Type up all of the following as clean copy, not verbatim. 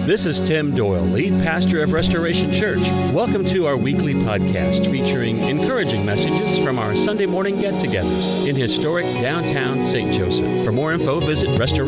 This is Tim Doyle, lead pastor of Restoration Church. Welcome to our weekly podcast featuring encouraging messages from our Sunday morning get-togethers in historic downtown St. Joseph. For more info, visit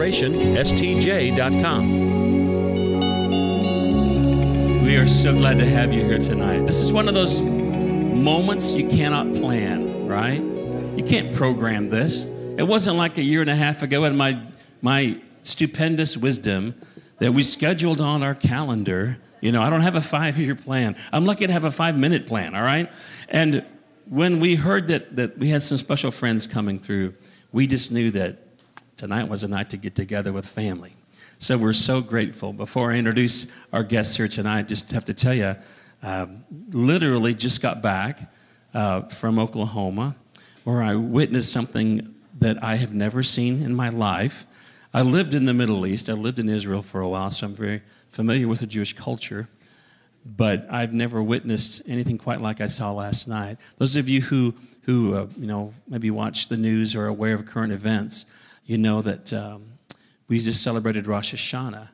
restorationstj.com. We are so glad to have you here tonight. This is one of those moments you cannot plan, right? You can't program this. It wasn't like a year and a half ago in my stupendous wisdom that we scheduled on our calendar. You know, I don't have a 5-year plan. I'm lucky to have a 5-minute plan, all right? And when we heard that we had some special friends coming through, we just knew that tonight was a night to get together with family. So we're so grateful. Before I introduce our guests here tonight, just have to tell you, literally just got back from Oklahoma, where I witnessed something that I have never seen in my life. I lived in the Middle East. I lived in Israel for a while, so I'm very familiar with the Jewish culture. But I've never witnessed anything quite like I saw last night. Those of you who maybe watch the news or are aware of current events, you know that we just celebrated Rosh Hashanah.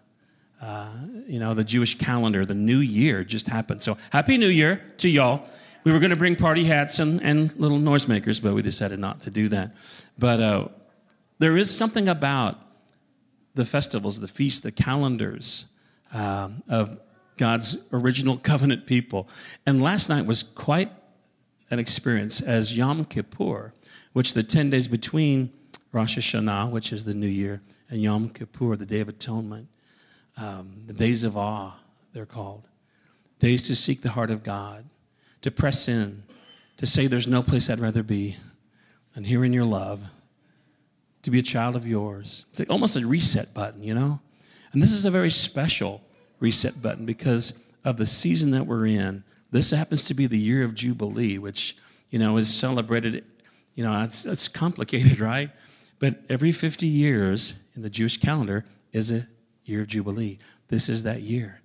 The Jewish calendar, the new year just happened. So Happy New Year to y'all. We were going to bring party hats and little noisemakers, but we decided not to do that. But there is something about the festivals, the feasts, the calendars of God's original covenant people. And last night was quite an experience as Yom Kippur, which the 10 days between Rosh Hashanah, which is the new year, and Yom Kippur, the Day of Atonement, the days of awe, they're called. Days to seek the heart of God, to press in, to say there's no place I'd rather be than here in your love, to be a child of yours. It's like almost a reset button, you know? And this is a very special reset button because of the season that we're in. This happens to be the year of Jubilee, which, is celebrated, it's complicated, right? But every 50 years in the Jewish calendar is a year of Jubilee. This is that year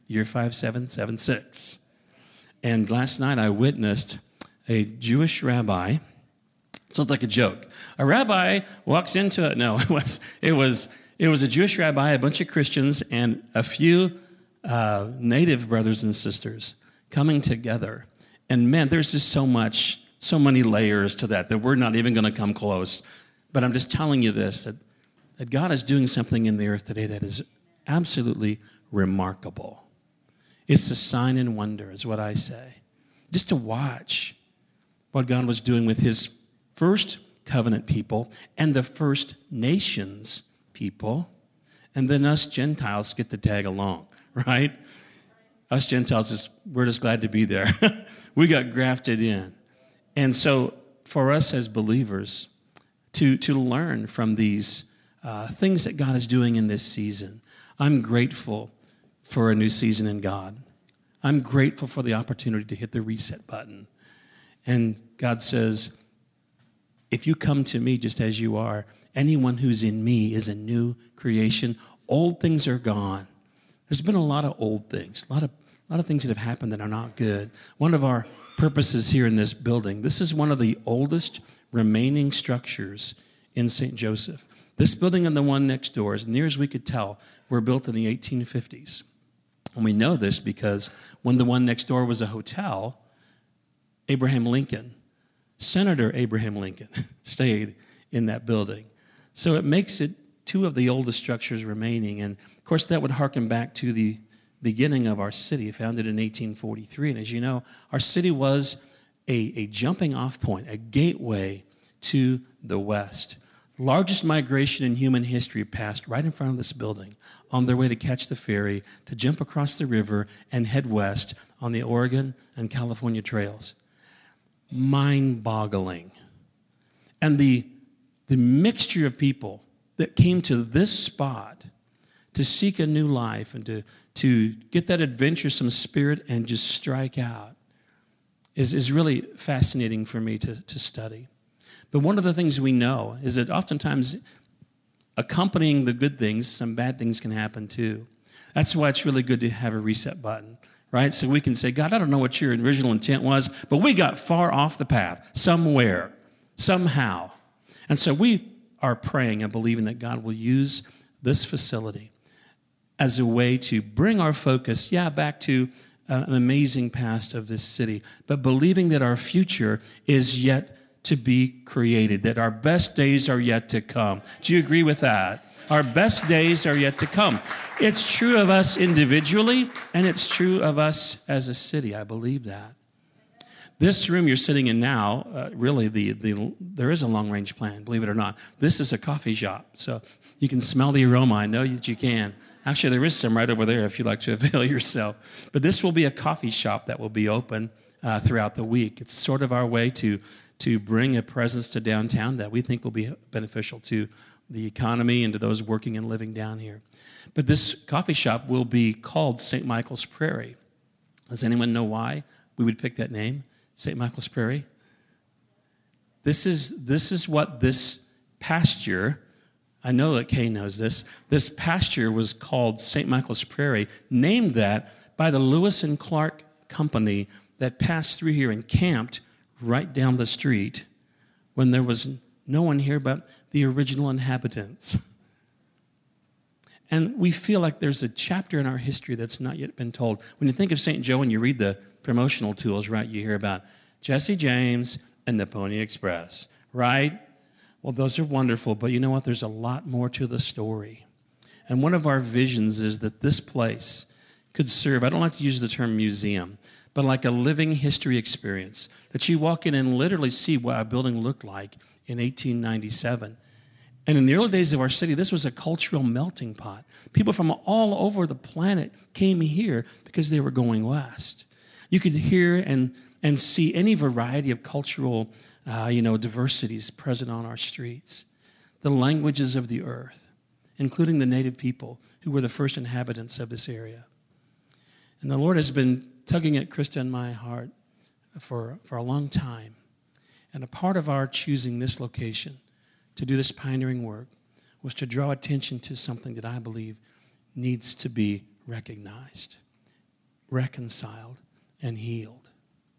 5776. And last night I witnessed a Jewish rabbi. Sounds like a joke. A rabbi walks into it. No, it was a Jewish rabbi, a bunch of Christians, and a few native brothers and sisters coming together. And man, there's just so many layers to that we're not even going to come close. But I'm just telling you this, that God is doing something in the earth today that is absolutely remarkable. It's a sign and wonder, is what I say. Just to watch what God was doing with his first covenant people and the first nations people, and then us Gentiles get to tag along, right? Us Gentiles, we're just glad to be there. We got grafted in. And so for us as believers to learn from these things that God is doing in this season, I'm grateful for a new season in God. I'm grateful for the opportunity to hit the reset button. And God says, if you come to me just as you are, anyone who's in me is a new creation. Old things are gone. There's been a lot of old things, a lot of things that have happened that are not good. One of our purposes here in this building, this is one of the oldest remaining structures in St. Joseph. This building and the one next door, as near as we could tell, were built in the 1850s. And we know this because when the one next door was a hotel, Senator Abraham Lincoln stayed in that building. So it makes it two of the oldest structures remaining. And, of course, that would harken back to the beginning of our city, founded in 1843. And as you know, our city was a jumping-off point, a gateway to the West. Largest migration in human history passed right in front of this building on their way to catch the ferry, to jump across the river and head west on the Oregon and California trails. Mind-boggling. And the mixture of people that came to this spot to seek a new life and to get that adventuresome spirit and just strike out is really fascinating for me to study. But one of the things we know is that oftentimes accompanying the good things, some bad things can happen too. That's why it's really good to have a reset button, right? So we can say, God, I don't know what your original intent was, but we got far off the path somewhere, somehow. And so we are praying and believing that God will use this facility as a way to bring our focus, back to an amazing past of this city, but believing that our future is yet to be created, that our best days are yet to come. Do you agree with that? Our best days are yet to come. It's true of us individually, and it's true of us as a city. I believe that. This room you're sitting in now, really, there is a long-range plan, believe it or not. This is a coffee shop, so you can smell the aroma. I know that you can. Actually, there is some right over there if you'd like to avail yourself. But this will be a coffee shop that will be open throughout the week. It's sort of our way to bring a presence to downtown that we think will be beneficial to the economy and to those working and living down here. But this coffee shop will be called St. Michael's Prairie. Does anyone know why we would pick that name, St. Michael's Prairie? This is what this pasture, I know that Kay knows this pasture was called St. Michael's Prairie, named that by the Lewis and Clark Company that passed through here and camped right down the street when there was no one here but the original inhabitants. And we feel like there's a chapter in our history that's not yet been told. When you think of St. Joe and you read the promotional tools, right, you hear about Jesse James and the Pony Express, right? Well, those are wonderful, but you know what? There's a lot more to the story. And one of our visions is that this place could serve, I don't like to use the term museum, but like a living history experience, that you walk in and literally see what a building looked like in 1897. And in the early days of our city, this was a cultural melting pot. People from all over the planet came here because they were going west. You could hear and see any variety of cultural diversities present on our streets. The languages of the earth, including the native people who were the first inhabitants of this area. And the Lord has been tugging at Krista and my heart for a long time. And a part of our choosing this location to do this pioneering work was to draw attention to something that I believe needs to be recognized, reconciled, and healed.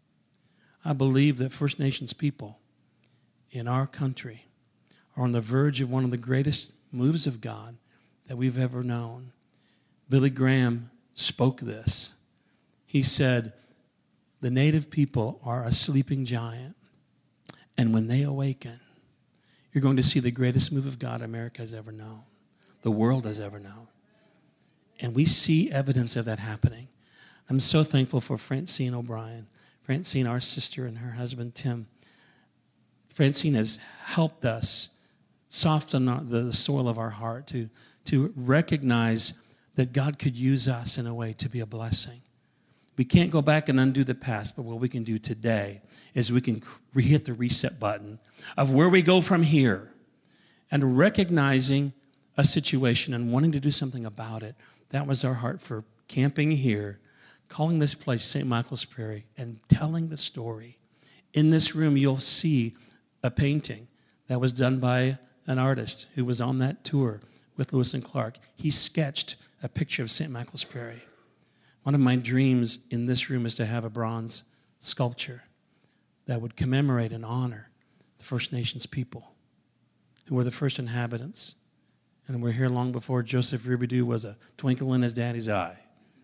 I believe that First Nations people in our country are on the verge of one of the greatest moves of God that we've ever known. Billy Graham spoke this. He said, the native people are a sleeping giant, and when they awaken, you're going to see the greatest move of God America has ever known, the world has ever known. And we see evidence of that happening. I'm so thankful for Francine O'Brien. Francine, our sister, and her husband, Tim. Francine has helped us soften the soil of our heart to recognize that God could use us in a way to be a blessing. We can't go back and undo the past, but what we can do today is we can hit the reset button of where we go from here and recognizing a situation and wanting to do something about it. That was our heart for camping here, calling this place St. Michael's Prairie, and telling the story. In this room, you'll see a painting that was done by an artist who was on that tour with Lewis and Clark. He sketched a picture of St. Michael's Prairie. One of my dreams in this room is to have a bronze sculpture that would commemorate and honor the First Nations people who were the first inhabitants and were here long before Joseph Rubidoux was a twinkle in his daddy's eye.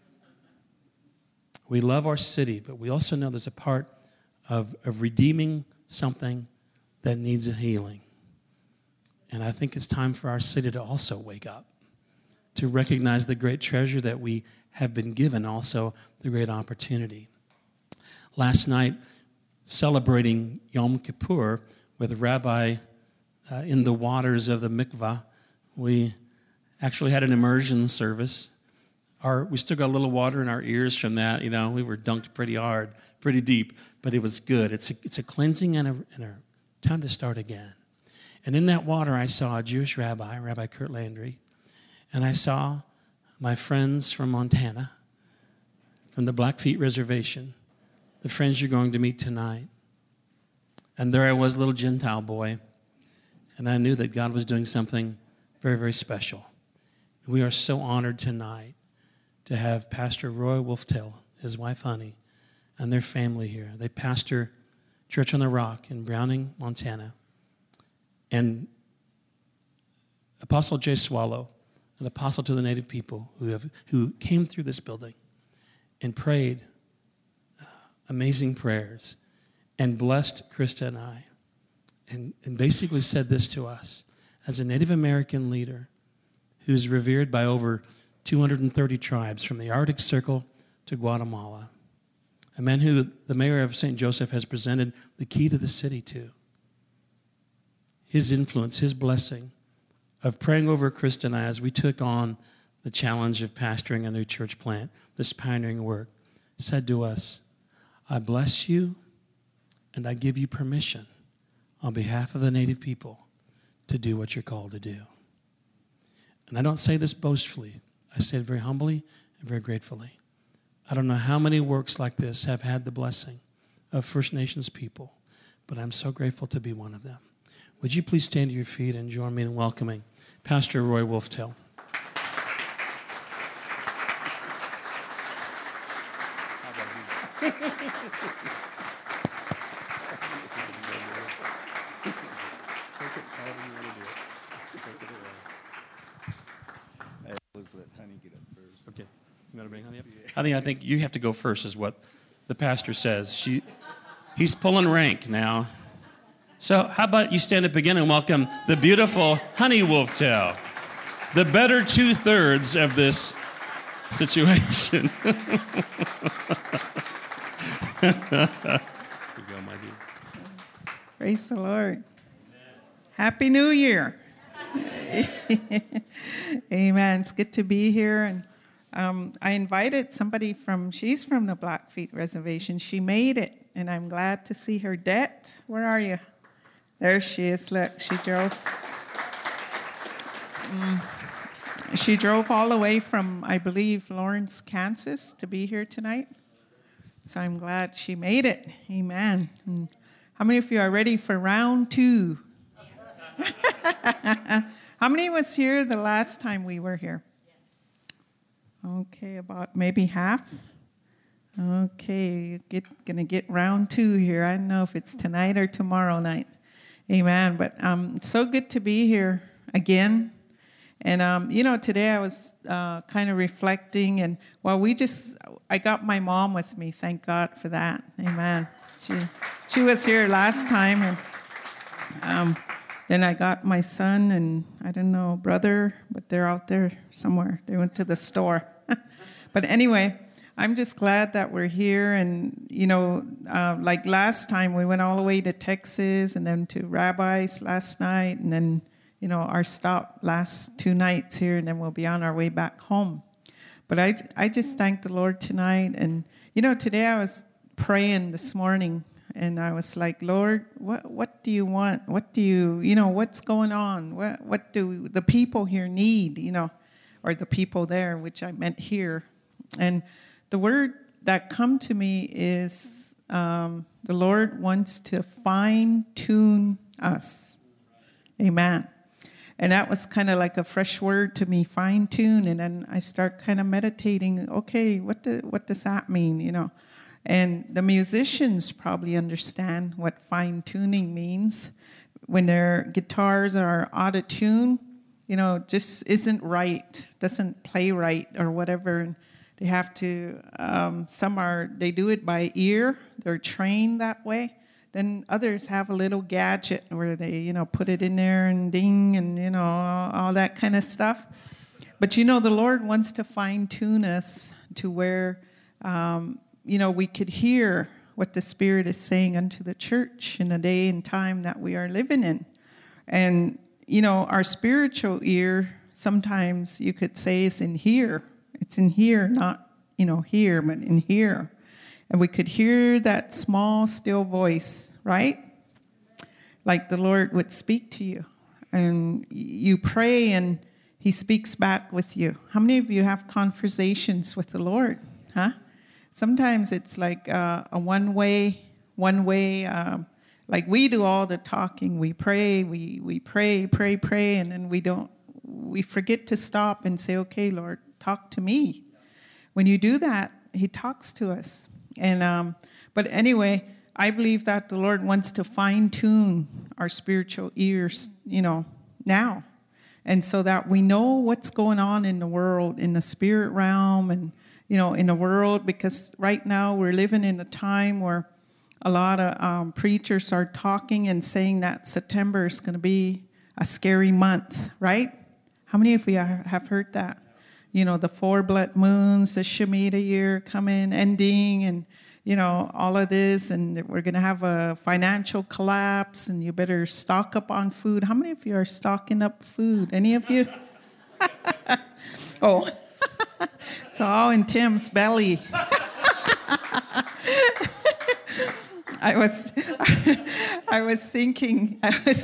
We love our city, but we also know there's a part of redeeming something that needs a healing. And I think it's time for our city to also wake up, to recognize the great treasure that we have been given, also the great opportunity. Last night, celebrating Yom Kippur with a rabbi in the waters of the mikvah, we actually had an immersion service. We still got a little water in our ears from that. You know, we were dunked pretty hard, pretty deep, but it was good. It's a cleansing and a time to start again. And in that water, I saw a Jewish rabbi, Rabbi Kurt Landry, and I saw my friends from Montana, from the Blackfeet Reservation, the friends you're going to meet tonight. And there I was, a little Gentile boy, and I knew that God was doing something very, very special. We are so honored tonight to have Pastor Roy Wolftail, his wife Honey, and their family here. They pastor Church on the Rock in Browning, Montana. And Apostle Jay Swallow an apostle to the native people who came through this building and prayed amazing prayers and blessed Krista and I and basically said this to us as a Native American leader who's revered by over 230 tribes from the Arctic Circle to Guatemala, a man who the mayor of St. Joseph has presented the key to the city to. His influence, his blessing of praying over Krista and I as we took on the challenge of pastoring a new church plant, this pioneering work, said to us, I bless you and I give you permission on behalf of the native people to do what you're called to do. And I don't say this boastfully. I say it very humbly and very gratefully. I don't know how many works like this have had the blessing of First Nations people, but I'm so grateful to be one of them. Would you please stand to your feet and join me in welcoming Pastor Roy Wolftel. Okay. You want to bring Honey up? Yeah. Honey, I think you have to go first is what the pastor says. He's pulling rank now. So how about you stand up again and welcome the beautiful Honey Wolftel, the better 2/3 of this situation. Here you go, my dear. Praise the Lord. Happy New Year. Amen. It's good to be here. And I invited somebody she's from the Blackfeet Reservation. She made it, and I'm glad to see her. Det, where are you? There she is. Look, she drove. She drove all the way from, I believe, Lawrence, Kansas to be here tonight. So I'm glad she made it. Amen. And how many of you are ready for round 2? How many was here the last time we were here? Okay, about maybe half. Okay, gonna get round 2 here. I don't know if it's tonight or tomorrow night. Amen. But it's so good to be here again. And today I was kind of reflecting, and I got my mom with me. Thank God for that. Amen. She was here last time, and then I got my son and I don't know brother, but they're out there somewhere. They went to the store. But anyway, I'm just glad that we're here. And, like last time, we went all the way to Texas and then to Rabbis last night. And then, our stop last 2 nights here, and then we'll be on our way back home. But I just thank the Lord tonight. And, today I was praying this morning, and I was like, Lord, what do you want? What do you, what's going on? What do the people here need, or the people there, which I meant here. And the word that come to me is the Lord wants to fine-tune us. Amen. And that was kind of like a fresh word to me, fine-tune. And then I start kind of meditating, okay, what does that mean, And the musicians probably understand what fine-tuning means. When their guitars are out of tune, just isn't right, doesn't play right or whatever. And they have to, they do it by ear, they're trained that way. Then others have a little gadget where they, put it in there and ding and, all that kind of stuff. But, the Lord wants to fine-tune us to where, we could hear what the Spirit is saying unto the church in the day and time that we are living in. And, our spiritual ear, sometimes you could say is in here. It's in here, not, here, but in here. And we could hear that small, still voice, right? Like the Lord would speak to you. And you pray and he speaks back with you. How many of you have conversations with the Lord? Huh? Sometimes it's like a one-way, like we do all the talking. We pray, we pray, and then we forget to stop and say, okay, Lord, talk to me. When you do that, he talks to us. And but anyway, I believe that the Lord wants to fine-tune our spiritual ears, now. And so that we know what's going on in the world, in the spirit realm, and, in the world, because right now we're living in a time where a lot of preachers are talking and saying that September is going to be a scary month, right? How many of you have heard that? The 4 blood moons, the Shemitah year coming, ending, and, all of this, and we're going to have a financial collapse, and you better stock up on food. How many of you are stocking up food? Any of you? Oh, it's all in Tim's belly. I was thinking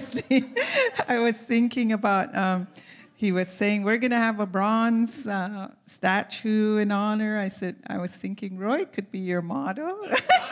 about. He was saying we're going to have a bronze statue in honor. I was thinking Roy could be your motto.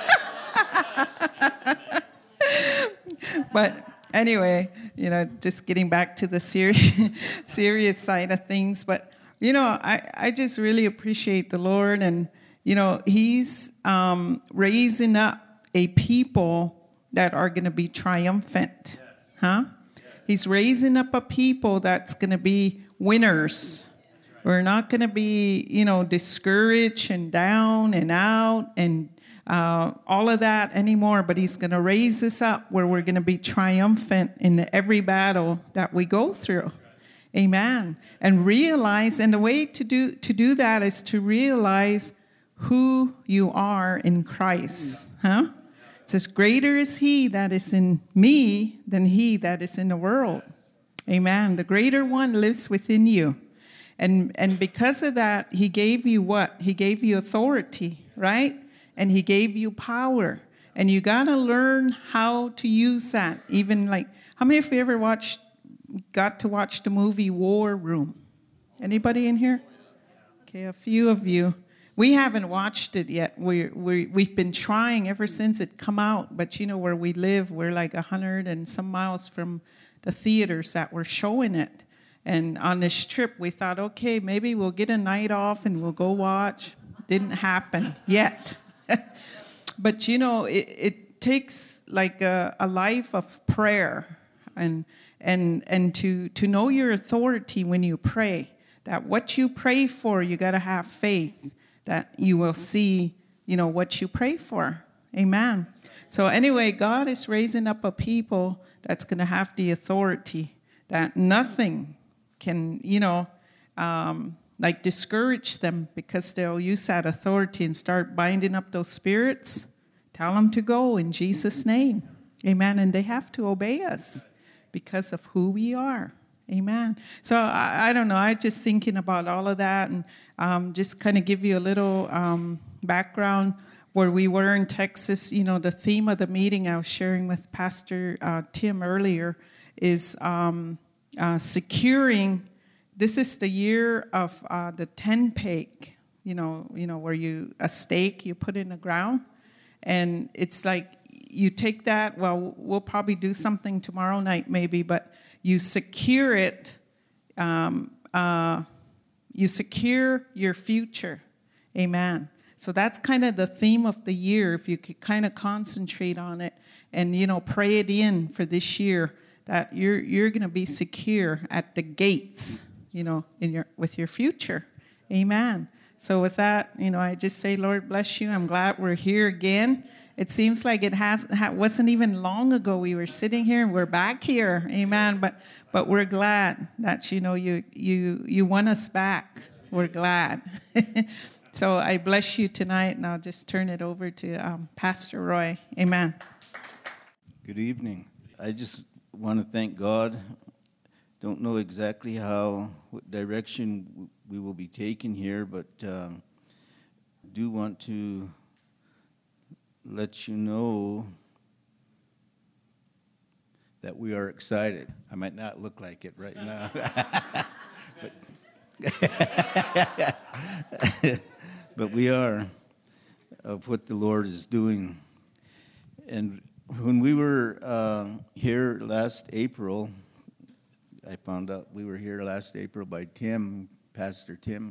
But anyway, just getting back to the serious side of things. But I just really appreciate the Lord, and He's raising up a people that are going to be triumphant, huh? He's raising up a people that's going to be winners. We're not going to be, discouraged and down and out and all of that anymore. But He's going to raise us up where we're going to be triumphant in every battle that we go through. Amen. And realize, and the way to do that is to realize who you are in Christ, huh? It says, greater is He that is in me than he that is in the world. Amen. The greater one lives within you. And because of that, He gave you what? He gave you authority, right? And He gave you power. And you got to learn how to use that. Even how many of you ever got to watch the movie War Room? Anybody in here? Okay, a few of you. We haven't watched it yet. We've been trying ever since it come out. But where we live, we're like 100 and some miles from the theaters that were showing it. And on this trip, we thought, okay, maybe we'll get a night off and we'll go watch. Didn't happen yet. But it takes like a life of prayer and to know your authority when you pray. That what you pray for, you got to have faith that you will see, what you pray for. Amen. So anyway, God is raising up a people that's going to have the authority that nothing can, discourage them, because they'll use that authority and start binding up those spirits. Tell them to go in Jesus' name. Amen. And they have to obey us because of who we are. Amen. So I don't know. I just thinking about all of that, and just kind of give you a little background where we were in Texas. The theme of the meeting I was sharing with Pastor Tim earlier is securing. This is the year of the 10 peg. Where a stake you put in the ground, and it's like you take that. Well, we'll probably do something tomorrow night, maybe, but. You secure it, you secure your future. Amen. So that's kind of the theme of the year, if you could kind of concentrate on it and, pray it in for this year, that you're going to be secure at the gates, with your future. Amen. So with that, I just say, Lord bless you. I'm glad we're here again. It seems like it wasn't even long ago we were sitting here and we're back here, amen. But we're glad that you won us back. We're glad. So I bless you tonight, and I'll just turn it over to Pastor Roy, amen. Good evening. I just want to thank God. Don't know exactly what direction we will be taking here, but do want to let you know that we are excited. I might not look like it right now, but we are, of what the Lord is doing. And when we were here last April, I found out we were here last April by Tim, Pastor Tim.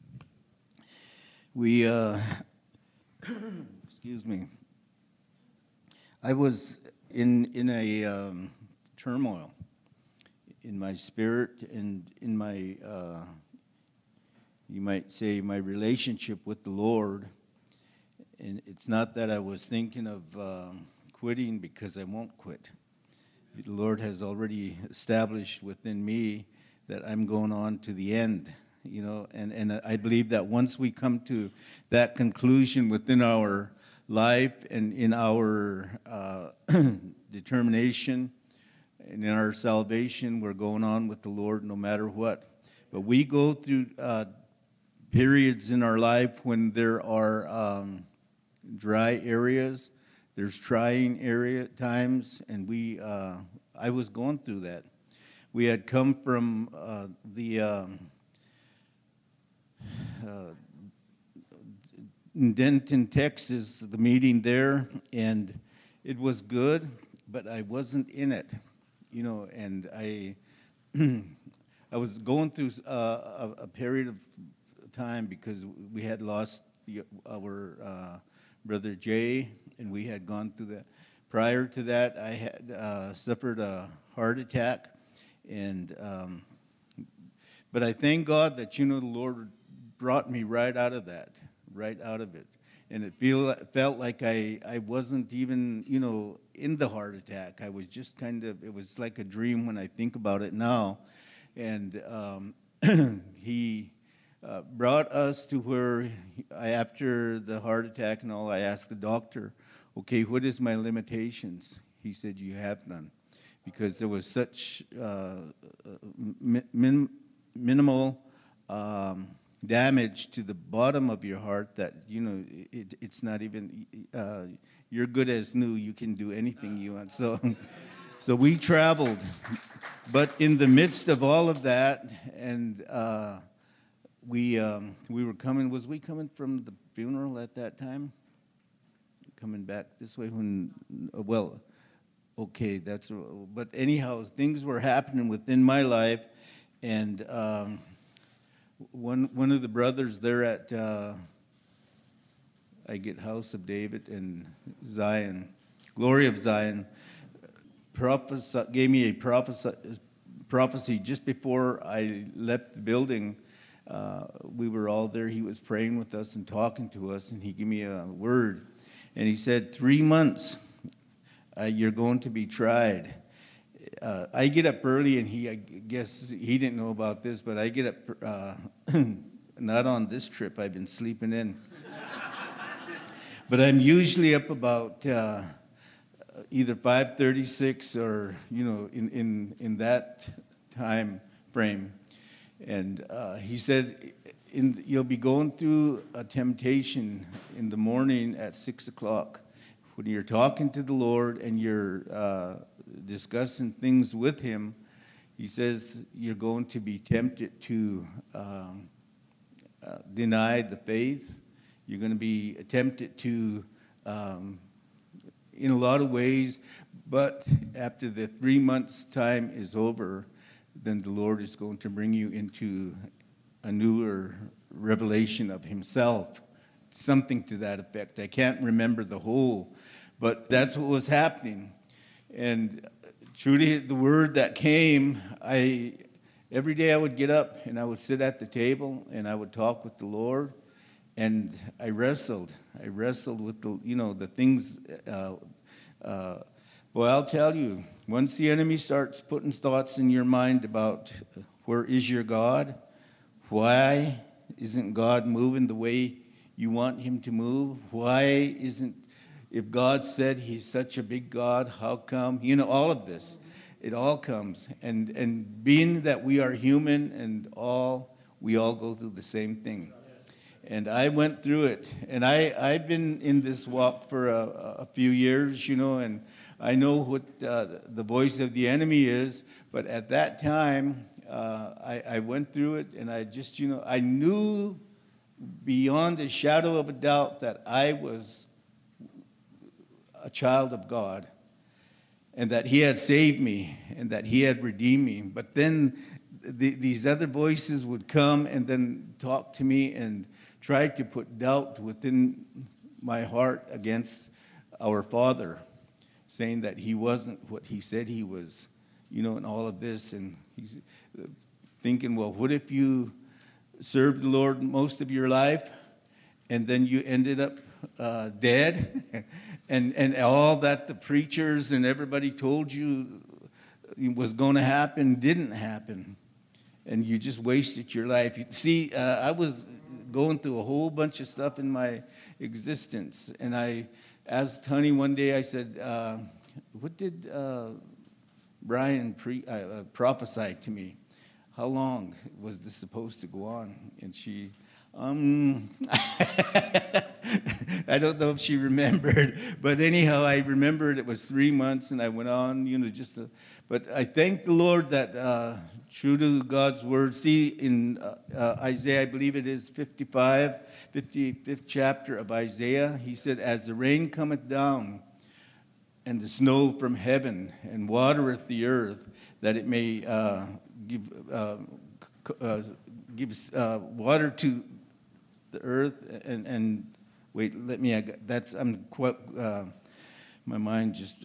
We, excuse me. I was in a turmoil my spirit and in my, you might say, my relationship with the Lord. And it's not that I was thinking of quitting, because I won't quit. The Lord has already established within me that I'm going on to the end, you know, and I believe that once we come to that conclusion within our life and in our determination and in our salvation, we're going on with the Lord no matter what. But we go through periods in our life when there are dry areas, there's trying area times, and I was going through that. We had come from Denton, Texas, the meeting there, and it was good, but I wasn't in it, you know, and I was going through a period of time because we had lost our brother Jay, and we had gone through that. Prior to that, I had suffered a heart attack, and but I thank God that, you know, the Lord brought me right out of that, right out of it. And it felt like I wasn't even, you know, in the heart attack. I was just kind of, it was like a dream when I think about it now. And he brought us to where, after the heart attack and all, I asked the doctor, okay, what is my limitations? He said, you have none. Because there was such minimal damage to the bottom of your heart that, you know, it's not even, you're good as new. You can do anything you want. So we traveled. But in the midst of all of that, and we were coming, was we coming from the funeral at that time? Coming back this way when, well, okay, but anyhow, things were happening within my life, and one of the brothers there at I get House of David and Zion, Glory of Zion, gave me a prophecy just before I left the building. We were all there. He was praying with us and talking to us, and he gave me a word, and he said, 3 months. You're going to be tried. I get up early, and I guess he didn't know about this, but I get up, not on this trip, I've been sleeping in. But I'm usually up about either 5:36 or, you know, in that time frame. And he said, you'll be going through a temptation in the morning at 6 o'clock. When you're talking to the Lord and you're discussing things with him, he says you're going to be tempted to deny the faith. You're going to be tempted to, in a lot of ways, but after the 3 months' time is over, then the Lord is going to bring you into a newer revelation of himself. Something to that effect. I can't remember the whole, but that's what was happening. And truly, the word that came, every day I would get up and I would sit at the table and I would talk with the Lord, and I wrestled. I wrestled with the things. Well, I'll tell you, once the enemy starts putting thoughts in your mind about where is your God, why isn't God moving the way you want him to move? Why isn't, if God said he's such a big God, how come? You know, all of this, it all comes. And being that we are human and we all go through the same thing. And I went through it. And I've been in this walk for a few years, you know, and I know what the voice of the enemy is. But at that time, I went through it, and I just, you know, I knew beyond a shadow of a doubt that I was a child of God, and that he had saved me, and that he had redeemed me. But then these other voices would come and then talk to me and try to put doubt within my heart against our Father, saying that he wasn't what he said he was. and all of this. And he's thinking, well, what if you served the Lord most of your life and then you ended up dead? and all that the preachers and everybody told you was going to happen didn't happen. And you just wasted your life. See, I was going through a whole bunch of stuff in my existence. And I asked Honey one day, I said, what did Brian prophesy to me? How long was this supposed to go on? And she, I don't know if she remembered, but anyhow, I remembered it was 3 months, and I went on, but I thank the Lord that true to God's word. See, in Isaiah, I believe it is 55th chapter of Isaiah, he said, as the rain cometh down, and the snow from heaven, and watereth the earth, that it may gives water to the earth, and wait, let me, I'm quite, my mind just,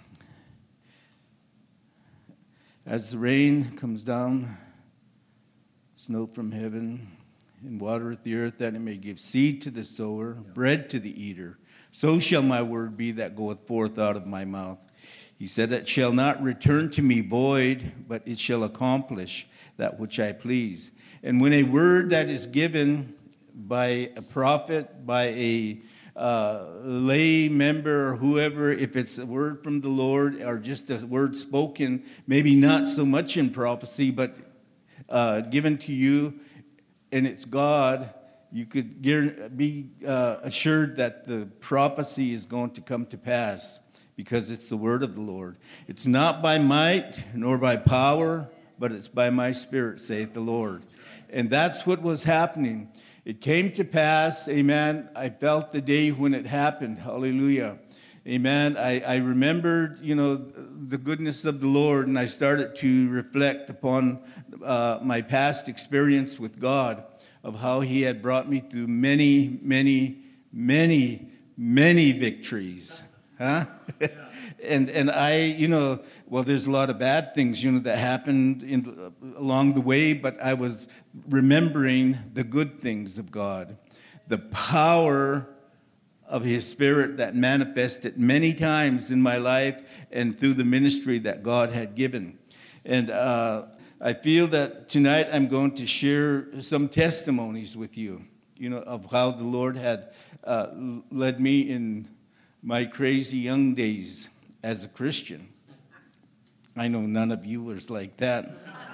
as the rain comes down, snow from heaven, and watereth the earth, that it may give seed to the sower, bread to the eater, so shall my word be that goeth forth out of my mouth. He said, it shall not return to me void, but it shall accomplish that which I please. And when a word that is given by a prophet, by a lay member, or whoever, if it's a word from the Lord or just a word spoken, maybe not so much in prophecy, but given to you, and it's God, you could be assured that the prophecy is going to come to pass, because it's the word of the Lord. It's not by might nor by power, but it's by my Spirit, saith the Lord. And that's what was happening. It came to pass, amen. I felt the day when it happened, hallelujah. Amen. I remembered, the goodness of the Lord, and I started to reflect upon my past experience with God, of how he had brought me through many, many, many, many victories. Huh? And I, well, there's a lot of bad things, that happened along the way, but I was remembering the good things of God, the power of his Spirit that manifested many times in my life and through the ministry that God had given. And I feel that tonight I'm going to share some testimonies with you, of how the Lord had led me in my crazy young days as a Christian. I know none of you was like that.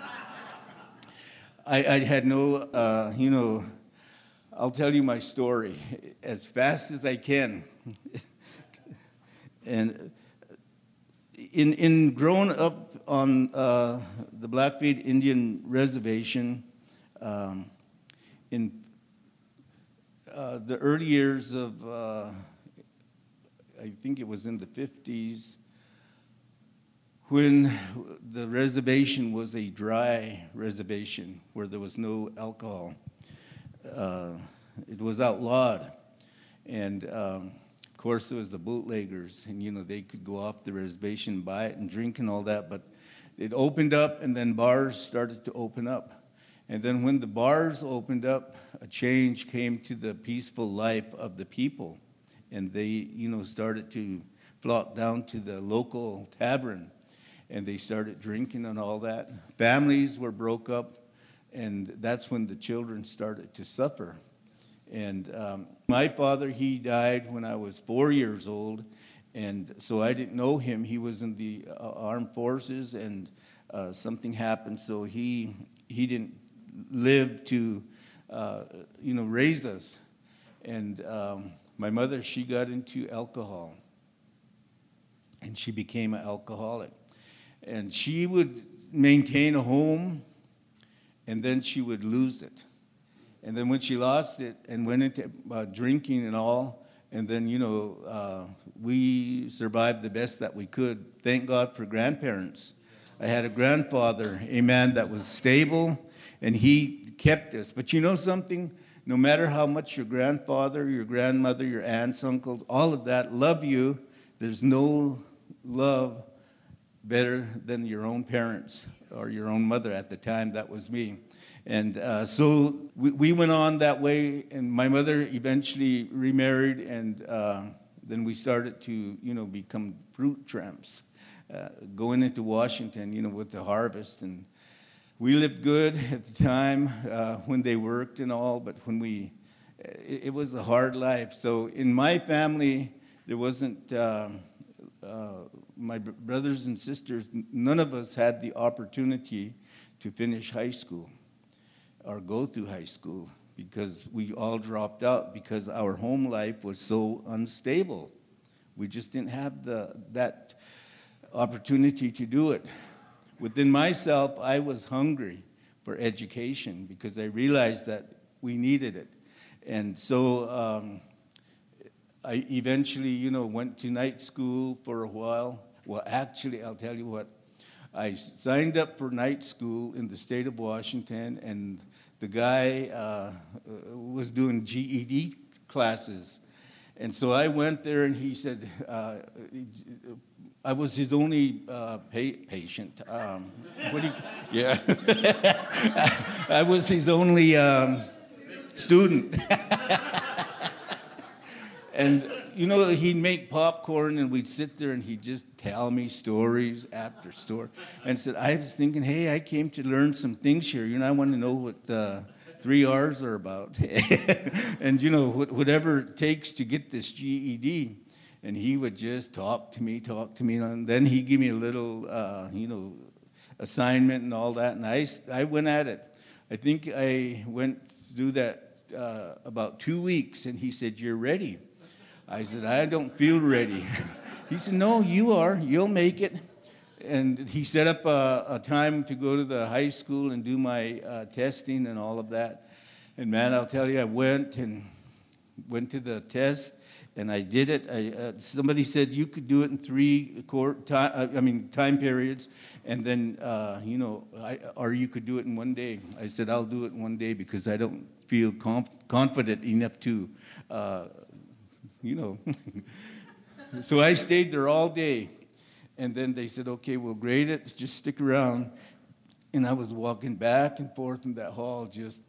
I had no, I'll tell you my story as fast as I can. And in growing up on the Blackfeet Indian Reservation, in the early years of, I think it was in the 50s, when the reservation was a dry reservation where there was no alcohol. It was outlawed. And of course, there was the bootleggers, and they could go off the reservation and buy it and drink and all that, but it opened up, and then bars started to open up. And then when the bars opened up, a change came to the peaceful life of the people. And they, started to flock down to the local tavern, and they started drinking and all that. Families were broke up, and that's when the children started to suffer. And my father, he died when I was 4 years old, and so I didn't know him. He was in the armed forces, and something happened, so he didn't live to, raise us. And my mother, she got into alcohol, and she became an alcoholic. And she would maintain a home, and then she would lose it. And then when she lost it and went into drinking and all, and then, we survived the best that we could. Thank God for grandparents. I had a grandfather, amen, that was stable, and he kept us. But you know something? No matter how much your grandfather, your grandmother, your aunts, uncles, all of that love you, there's no love better than your own parents or your own mother. At the time, that was me. And so we went on that way, and my mother eventually remarried, and then we started to, become fruit tramps, going into Washington, with the harvest. And we lived good at the time when they worked and all, but when it was a hard life. So in my family, there wasn't, my brothers and sisters, none of us had the opportunity to finish high school or go through high school, because we all dropped out because our home life was so unstable. We just didn't have that opportunity to do it. Within myself, I was hungry for education because I realized that we needed it. And so I eventually, went to night school for a while. Well, actually, I'll tell you what. I signed up for night school in the state of Washington, and the guy was doing GED classes. And so I went there, and he said, I was his only patient. Yeah. I was his only student. And, he'd make popcorn, and we'd sit there, and he'd just tell me stories after story. And said, I was thinking, hey, I came to learn some things here. I want to know what 3 R's are about. And, whatever it takes to get this GED. And he would just talk to me. And then he'd give me a little, assignment and all that. And I went at it. I think I went through that about 2 weeks, and he said, you're ready. I said, I don't feel ready. He said, no, you are. You'll make it. And he set up a time to go to the high school and do my testing and all of that. And man, I'll tell you, I went to the test, and I did it. Somebody said you could do it in 3 time periods, and then or you could do it in 1 day. I said, I'll do it in 1 day because I don't feel confident enough to. So I stayed there all day, and then they said, okay, we'll grade it, just stick around. And I was walking back and forth in that hall, just,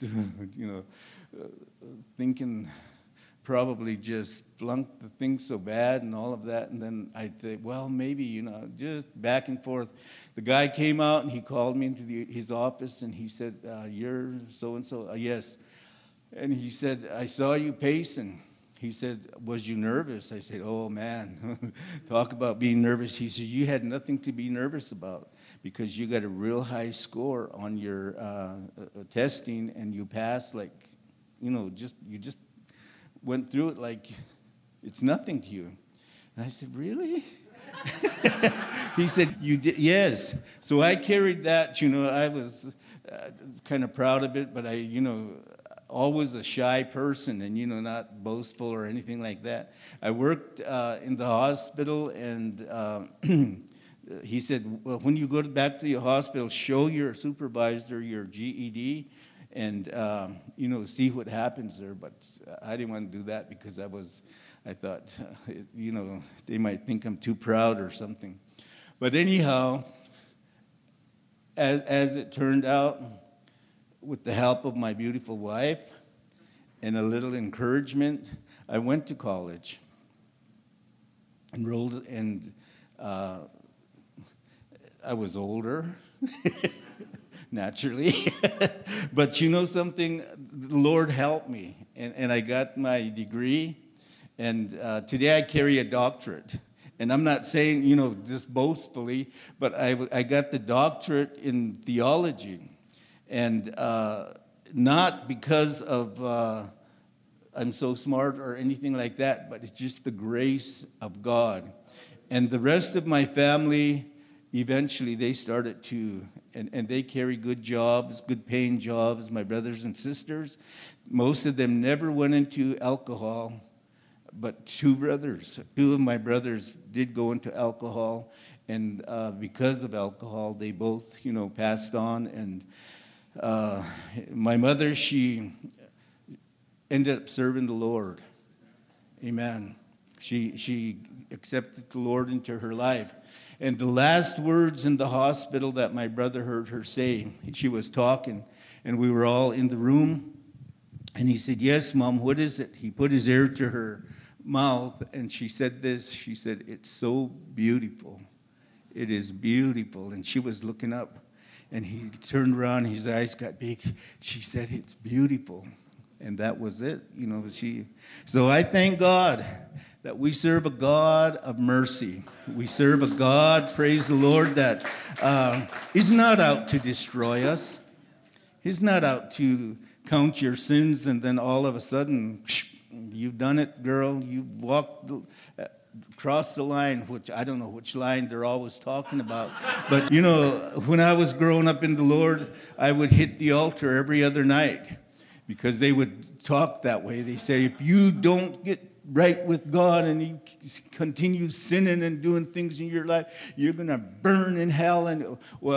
thinking probably just flunked the thing so bad and all of that. And then I'd say, well, maybe, just back and forth. The guy came out, and he called me into his office, and he said, you're so-and-so? Yes. And he said, I saw you pacing. He said, was you nervous? I said, oh, man, talk about being nervous. He said, you had nothing to be nervous about because you got a real high score on your testing, and you passed you just went through it like it's nothing to you. And I said, really? He said, you did? Yes. So I carried that, I was kind of proud of it, but always a shy person and, not boastful or anything like that. I worked in the hospital, and he said, well, when you go back to your hospital, show your supervisor your GED and, see what happens there. But I didn't want to do that because I thought, they might think I'm too proud or something. But anyhow, as it turned out, with the help of my beautiful wife and a little encouragement, I went to college, enrolled, and I was older, naturally. But something, the Lord helped me, and I got my degree, and today I carry a doctorate. And I'm not saying, just boastfully, but I got the doctorate in theology. And not because of I'm so smart or anything like that, but it's just the grace of God. And the rest of my family, eventually they started to, and they carry good jobs, good paying jobs, my brothers and sisters. Most of them never went into alcohol, but 2 of my brothers did go into alcohol. And because of alcohol, they both, passed on. And my mother, she ended up serving the Lord. Amen. She accepted the Lord into her life. And the last words in the hospital that my brother heard her say, she was talking, and we were all in the room. And he said, "Yes, Mom, what is it?" He put his ear to her mouth, and she said this. She said, "It's so beautiful. It is beautiful." And she was looking up, and he turned around, his eyes got big. She said, "It's beautiful." And that was it. So I thank God that we serve a God of mercy. We serve a God, praise the Lord, that is not out to destroy us. He's not out to count your sins and then all of a sudden, you've done it, girl. You've walked across the line, which I don't know which line they're always talking about. But, when I was growing up in the Lord, I would hit the altar every other night because they would talk that way. They say, if you don't get right with God and you continue sinning and doing things in your life, you're going to burn in hell. And,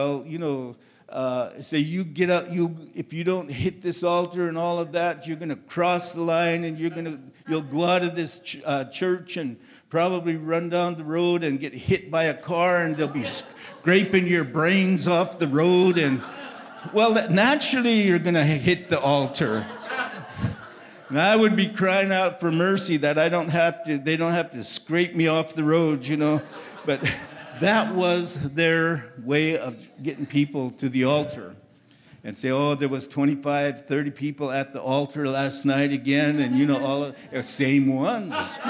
say you get up, if you don't hit this altar and all of that, you're going to cross the line and you'll go out of this church and probably run down the road and get hit by a car and they'll be scraping your brains off the road. And naturally you're going to hit the altar. And I would be crying out for mercy that they don't have to scrape me off the road, But that was their way of getting people to the altar. And say, oh, there was 25, 30 people at the altar last night again, and all of the same ones.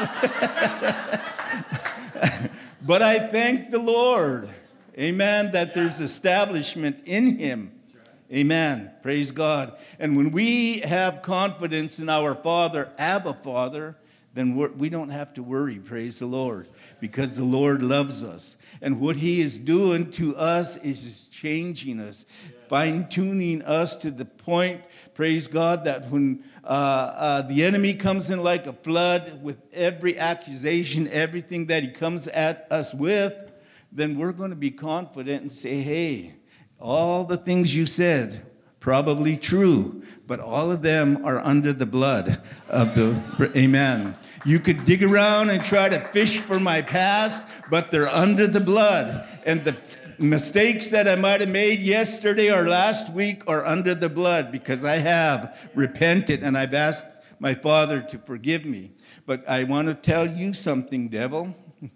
But I thank the Lord, amen, that there's establishment in him. Amen. Praise God. And when we have confidence in our Father, Abba Father, then we don't have to worry, praise the Lord, because the Lord loves us. And what he is doing to us is changing us, fine-tuning us to the point, praise God, that when the enemy comes in like a flood with every accusation, everything that he comes at us with, then we're going to be confident and say, hey, all the things you said, probably true, but all of them are under the blood of the, amen. You could dig around and try to fish for my past, but they're under the blood. And the mistakes that I might have made yesterday or last week are under the blood because I have repented and I've asked my Father to forgive me. But I want to tell you something, devil.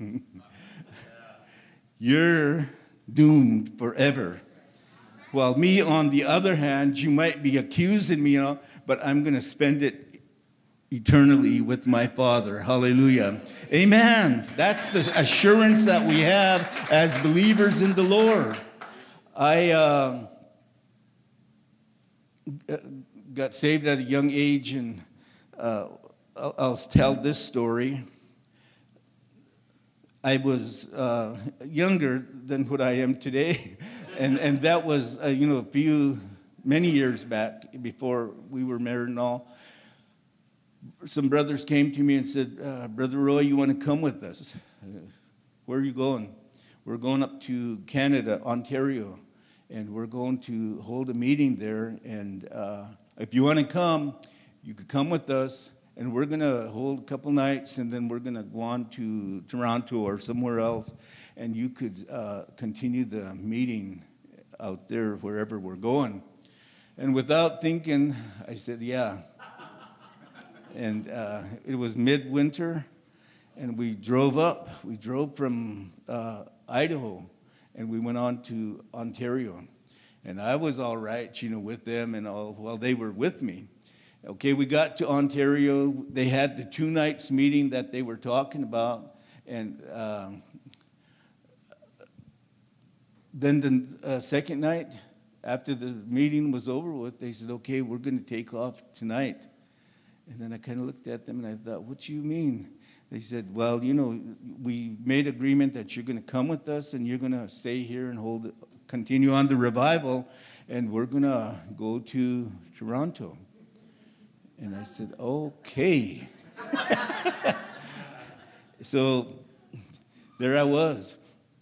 You're doomed forever. While me, on the other hand, you might be accusing me, but I'm going to spend it eternally with my Father. Hallelujah. Amen. That's the assurance that we have as believers in the Lord. I got saved at a young age, and I'll tell this story. I was younger than what I am today, and that was many years back before we were married and all. Some brothers came to me and said, Brother Roy, you want to come with us? Where are you going? We're going up to Canada, Ontario, and we're going to hold a meeting there. And if you want to come, you could come with us. And we're going to hold a couple nights, and then we're going to go on to Toronto or somewhere else, and you could continue the meeting out there wherever we're going. And without thinking, I said, yeah. And it was midwinter, and we drove up. We drove from Idaho, and we went on to Ontario. And I was all right, with them and all, while they were with me. Okay, we got to Ontario. They had the 2 nights meeting that they were talking about. And then the second night, after the meeting was over with, they said, okay, we're going to take off tonight. And then I kind of looked at them and I thought, what do you mean? They said, well, we made agreement that you're going to come with us and you're going to stay here and continue on the revival, and we're going to go to Toronto. And I said, okay. So there I was.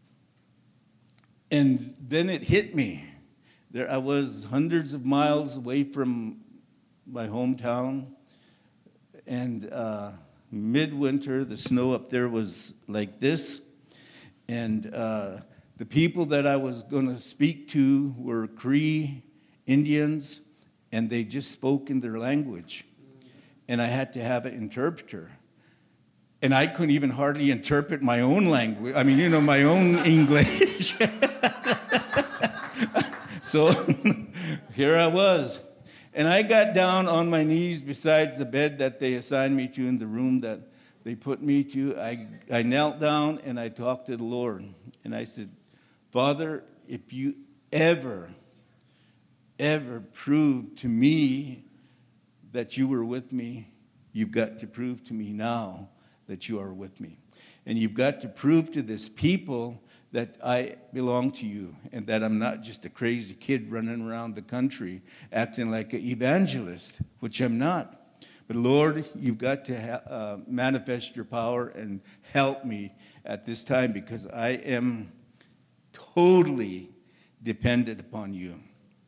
And then it hit me. There I was, hundreds of miles away from my hometown. And midwinter, the snow up there was like this. And the people that I was going to speak to were Cree Indians, and they just spoke in their language. And I had to have an interpreter. And I couldn't even hardly interpret my own language. I mean, my own English. So here I was. And I got down on my knees beside the bed that they assigned me to in the room that they put me to. I knelt down and I talked to the Lord. And I said, Father, if you ever prove to me that you were with me, you've got to prove to me now that you are with me. And you've got to prove to this people that I belong to you and that I'm not just a crazy kid running around the country acting like an evangelist, which I'm not. But Lord, you've got to manifest your power and help me at this time because I am totally dependent upon you.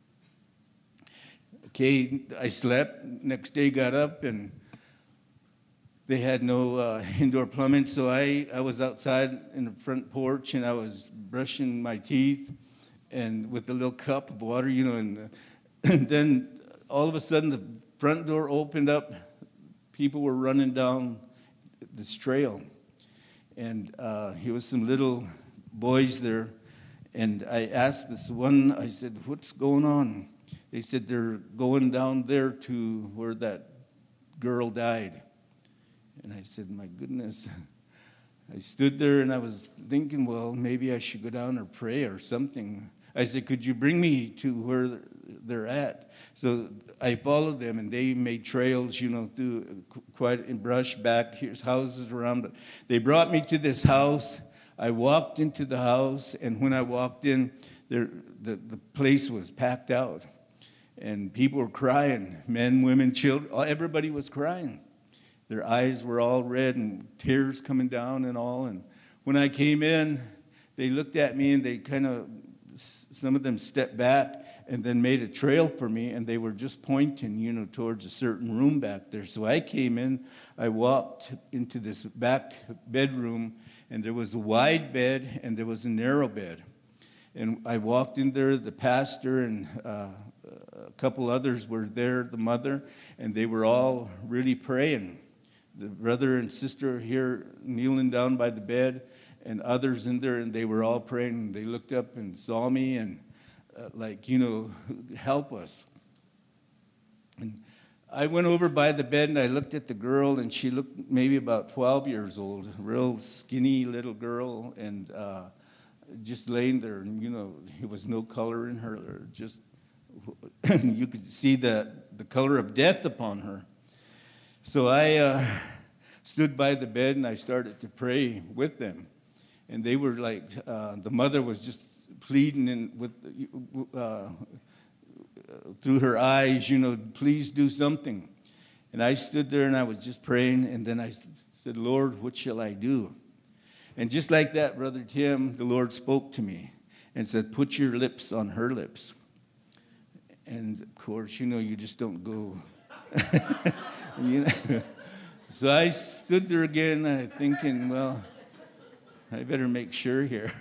Okay, I slept. Next day got up and they had no indoor plumbing, so I was outside in the front porch and I was brushing my teeth and with a little cup of water, and then all of a sudden the front door opened up. People were running down this trail, and here was some little boys there, and I asked this one, I said, what's going on? They said they're going down there to where that girl died. And I said, my goodness. I stood there and I was thinking, well, maybe I should go down or pray or something. I said, could you bring me to where they're at? So I followed them and they made trails, through quite in brush back. Here's houses around. But they brought me to this house. I walked into the house, and when I walked in, the place was packed out. And people were crying, men, women, children, everybody was crying. Their eyes were all red and tears coming down and all. And when I came in, they looked at me and they some of them stepped back and then made a trail for me. And they were just pointing, towards a certain room back there. So I came in, I walked into this back bedroom, and there was a wide bed and there was a narrow bed. And I walked in there, the pastor and a couple others were there, the mother, and they were all really praying. The brother and sister here kneeling down by the bed, and others in there, and they were all praying. And they looked up and saw me and help us. And I went over by the bed and I looked at the girl, and she looked maybe about 12 years old, real skinny little girl, and just laying there, and there was no color in her, just you could see the color of death upon her. So I stood by the bed and I started to pray with them. And they were like, the mother was just pleading through her eyes, please do something. And I stood there and I was just praying. And then I said, Lord, what shall I do? And just like that, Brother Tim, the Lord spoke to me and said, put your lips on her lips. And of course, you just don't go. So I stood there again, thinking, well, I better make sure here.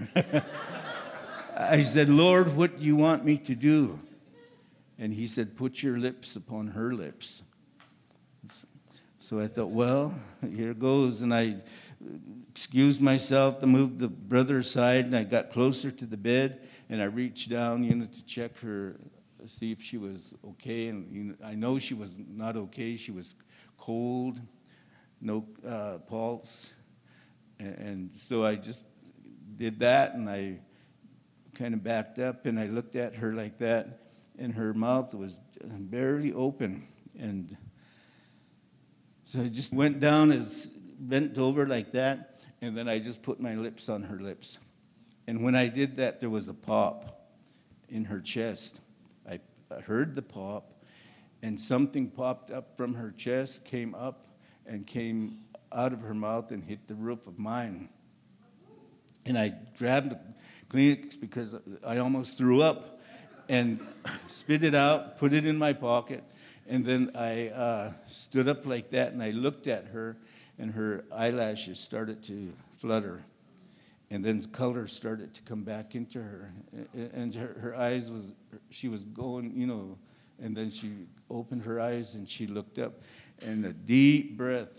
I said, Lord, what do you want me to do? And he said, put your lips upon her lips. So I thought, well, here goes. And I excused myself to move the brother aside, and I got closer to the bed, and I reached down, to check her, see if she was okay. And I know she was not okay. She was cold, no pulse. And so I just did that, and I kind of backed up, and I looked at her like that, and her mouth was barely open. And so I just went down, bent over like that, and then I just put my lips on her lips. And when I did that, there was a pop in her chest. I heard the pop, and something popped up from her chest, came up, and came out of her mouth and hit the roof of mine. And I grabbed the Kleenex because I almost threw up, and spit it out, put it in my pocket, and then I stood up like that, and I looked at her, and her eyelashes started to flutter. And then color started to come back into her. And her eyes she was going, and then she opened her eyes and she looked up. And a deep breath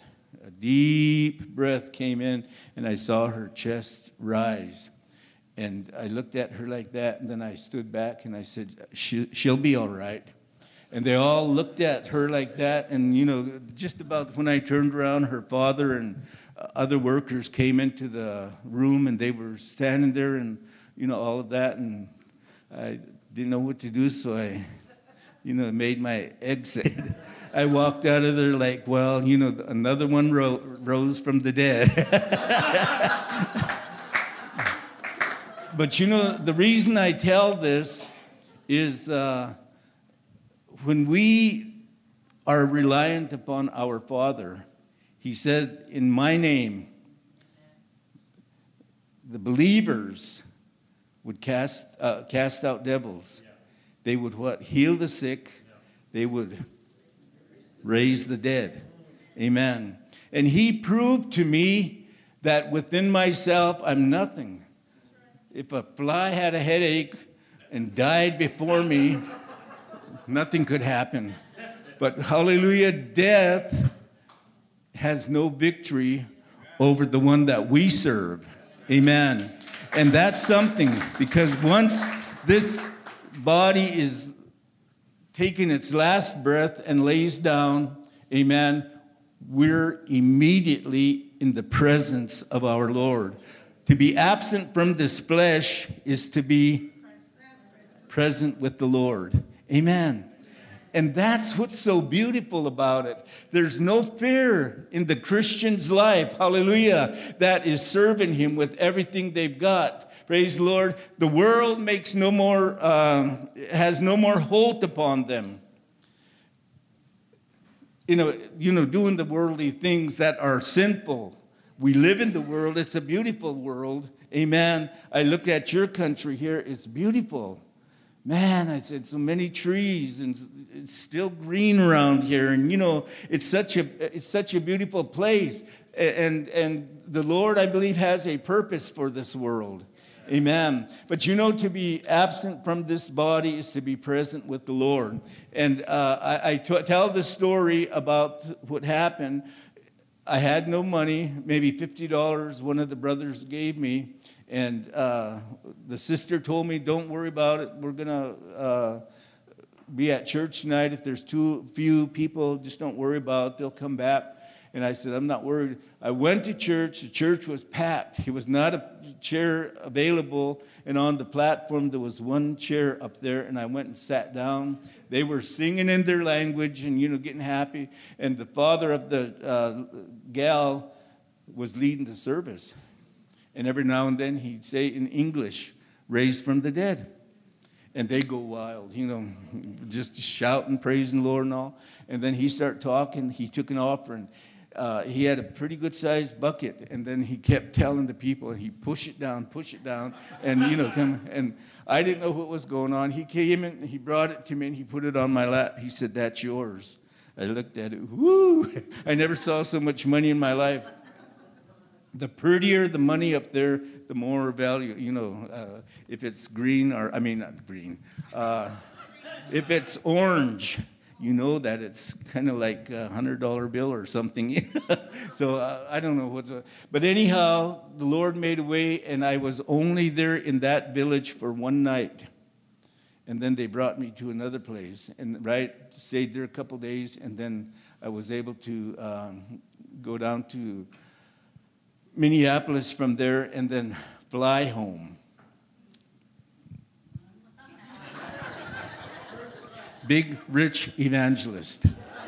came in, and I saw her chest rise. And I looked at her like that, and then I stood back and I said, she'll be all right. And they all looked at her like that, and just about when I turned around, her father and other workers came into the room, and they were standing there, and all of that, and I didn't know what to do, so I made my exit. I walked out of there like, well, another one rose from the dead. But the reason I tell this is when we are reliant upon our Father, He said, in my name, the believers would cast out devils. They would what? Heal the sick. They would raise the dead. Amen. And He proved to me that within myself, I'm nothing. If a fly had a headache and died before me, nothing could happen. But hallelujah, death has no victory over the one that we serve. Amen. And that's something, because once this body is taking its last breath and lays down, amen, we're immediately in the presence of our Lord. To be absent from this flesh is to be present with the Lord. Amen. And that's what's so beautiful about it. There's no fear in the Christian's life, hallelujah, that is serving Him with everything they've got. Praise the Lord. The world makes no more, has no more hold upon them. Doing the worldly things that are sinful. We live in the world. It's a beautiful world. Amen. I look at your country here. It's beautiful. Man, I said, so many trees, and it's still green around here. And, it's such a beautiful place. And the Lord, I believe, has a purpose for this world. Amen. But to be absent from this body is to be present with the Lord. And I tell the story about what happened. I had no money, maybe $50 one of the brothers gave me. And the sister told me, don't worry about it. We're going to be at church tonight. If there's too few people, just don't worry about it. They'll come back. And I said, I'm not worried. I went to church. The church was packed. There was not a chair available. And on the platform, there was one chair up there. And I went and sat down. They were singing in their language and, getting happy. And the father of the gal was leading the service. And every now and then he'd say in English, raised from the dead. And they go wild, just shouting, praising the Lord and all. And then he started talking. He took an offering. He had a pretty good-sized bucket. And then he kept telling the people, and he push it down. And, come. And I didn't know what was going on. He came in, he brought it to me, and he put it on my lap. He said, that's yours. I looked at it. Woo! I never saw so much money in my life. The prettier the money up there, the more value, if it's green not green. If it's orange, that it's kind of like a $100 bill or something. So I don't know but anyhow, the Lord made a way, and I was only there in that village for one night. And then they brought me to another place, and stayed there a couple days, and then I was able to go down to Minneapolis from there, and then fly home. Big, rich evangelist.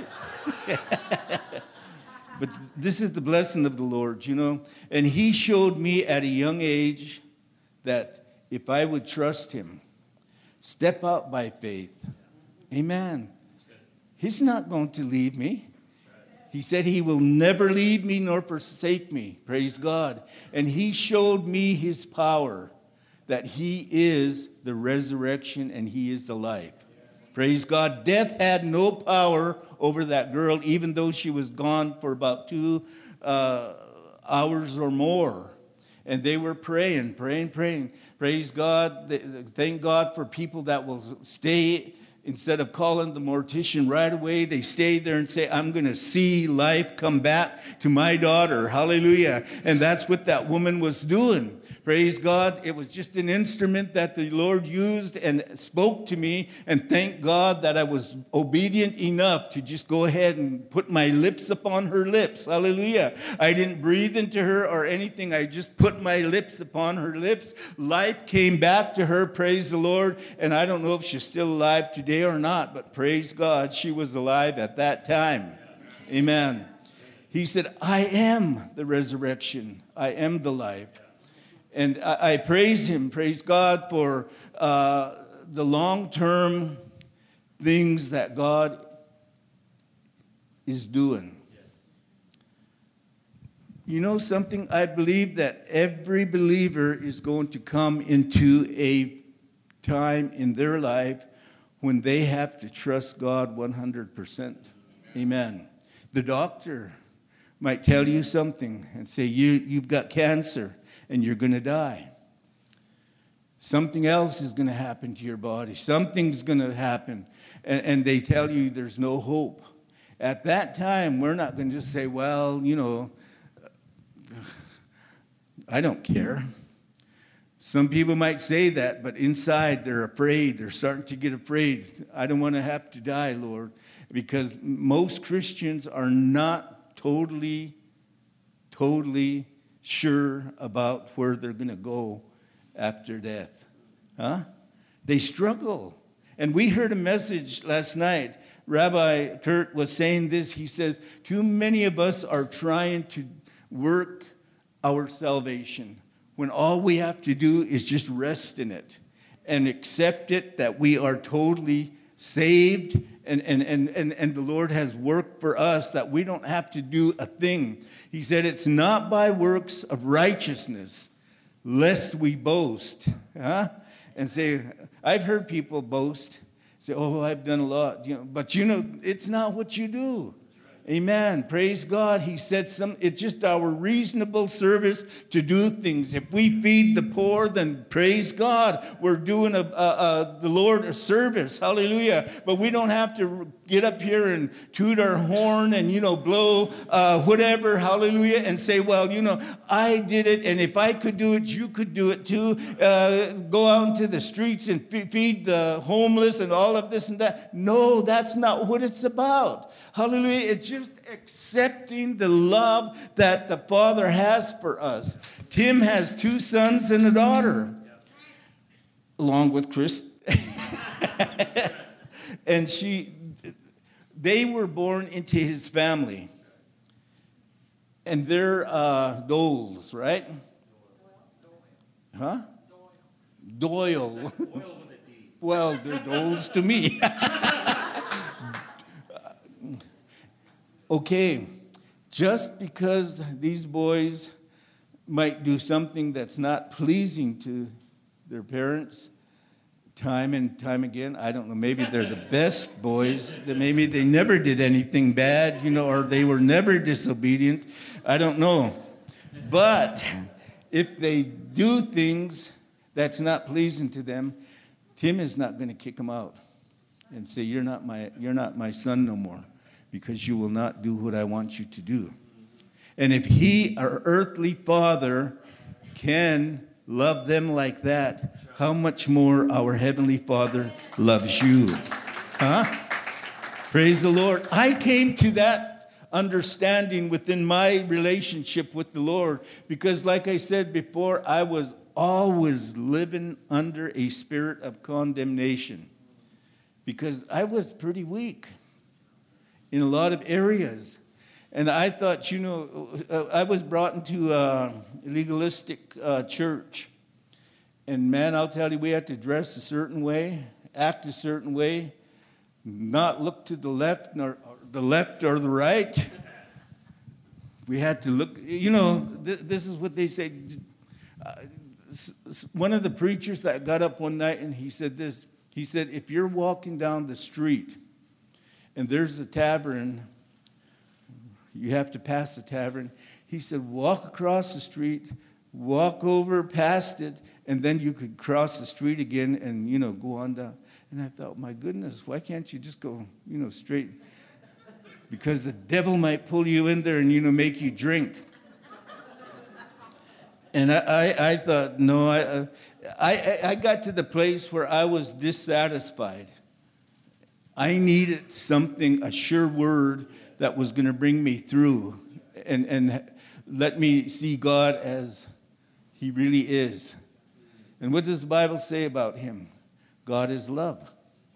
But this is the blessing of the Lord, And He showed me at a young age that if I would trust Him, step out by faith, amen, He's not going to leave me. He said He will never leave me nor forsake me. Praise God. And He showed me His power, that He is the resurrection and He is the life. Praise God. Death had no power over that girl, even though she was gone for about 2 hours or more. And they were praying. Praise God. Thank God for people that will stay. Instead of calling the mortician right away, they stay there and say, I'm going to see life come back to my daughter. Hallelujah. And that's what that woman was doing. Praise God. It was just an instrument that the Lord used and spoke to me. And thank God that I was obedient enough to just go ahead and put my lips upon her lips. Hallelujah. I didn't breathe into her or anything. I just put my lips upon her lips. Life came back to her. Praise the Lord. And I don't know if she's still alive today or not, but praise God, she was alive at that time. Amen. He said, I am the resurrection. I am the life. And I praise him, praise God, for the long-term things that God is doing. You know something? I believe that every believer is going to come into a time in their life when they have to trust God 100%. Amen. The doctor might tell you something and say, you've got cancer and you're going to die. Something else is going to happen to your body. Something's going to happen. And they tell you there's no hope. At that time, we're not going to just say, well, you know, I don't care. Some people might say that, but inside they're afraid. They're starting to get afraid. I don't want to have to die, Lord. Because most Christians are not totally sure about where they're going to go after death. Huh? They struggle. And we heard a message last night. Rabbi Kurt was saying this. He says, too many of us are trying to work our salvation when all we have to do is just rest in it and accept it that we are totally saved and the Lord has worked for us that we don't have to do a thing. He said it's not by works of righteousness lest we boast. Huh? And say, I've heard people boast, say, oh, I've done a lot. You know, but you know, it's not what you do. Amen. Praise God. He said it's just our reasonable service to do things. If we feed the poor, then praise God. We're doing the Lord a service. Hallelujah. But we don't have to get up here and toot our horn and, you know, blow whatever. Hallelujah. And say, well, you know, I did it. And if I could do it, you could do it too. Go out into the streets and feed the homeless and all of this and that. No, that's not what it's about. Hallelujah. It's just accepting the love that the Father has for us. Tim has 2 sons and a daughter, along with Chris. And they were born into his family. And they're Doles, right? Huh? Doyle. Well, they're Doles to me. Okay, just because these boys might do something that's not pleasing to their parents time and time again, I don't know, maybe they're the best boys, that maybe they never did anything bad, you know, or they were never disobedient, I don't know. But if they do things that's not pleasing to them, Tim is not going to kick them out and say, you're not my son no more, because you will not do what I want you to do. And if he, our earthly father, can love them like that, how much more our heavenly Father loves you. Huh? Praise the Lord. I came to that understanding within my relationship with the Lord because, like I said before, I was always living under a spirit of condemnation because I was pretty weak in a lot of areas. And I thought, you know, I was brought into a legalistic church. And man, I'll tell you, we had to dress a certain way, act a certain way, not look to the left or the right. We had to look, you know, this is what they say. One of the preachers that got up one night and he said this. He said, if you're walking down the street and there's a tavern, you have to pass the tavern. He said, walk across the street, walk over past it, and then you could cross the street again and, go on down. And I thought, my goodness, why can't you just go, straight? Because the devil might pull you in there and, make you drink. And I thought, no, I got to the place where I was dissatisfied. I needed something, a sure word that was going to bring me through and let me see God as He really is. And what does the Bible say about Him? God is love.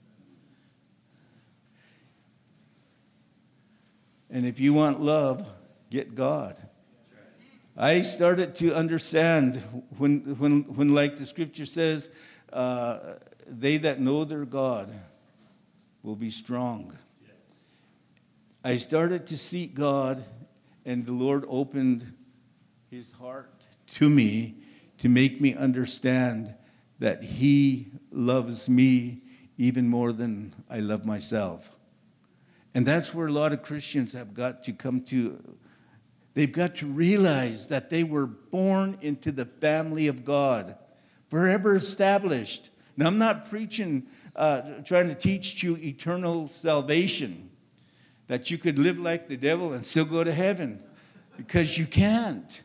And if you want love, get God. I started to understand when like the scripture says, they that know their God will be strong. I started to seek God, and the Lord opened His heart to me to make me understand that He loves me even more than I love myself. And that's where a lot of Christians have got to come to. They've got to realize that they were born into the family of God, forever established. Now, I'm not preaching, trying to teach you eternal salvation, that you could live like the devil and still go to heaven, because you can't.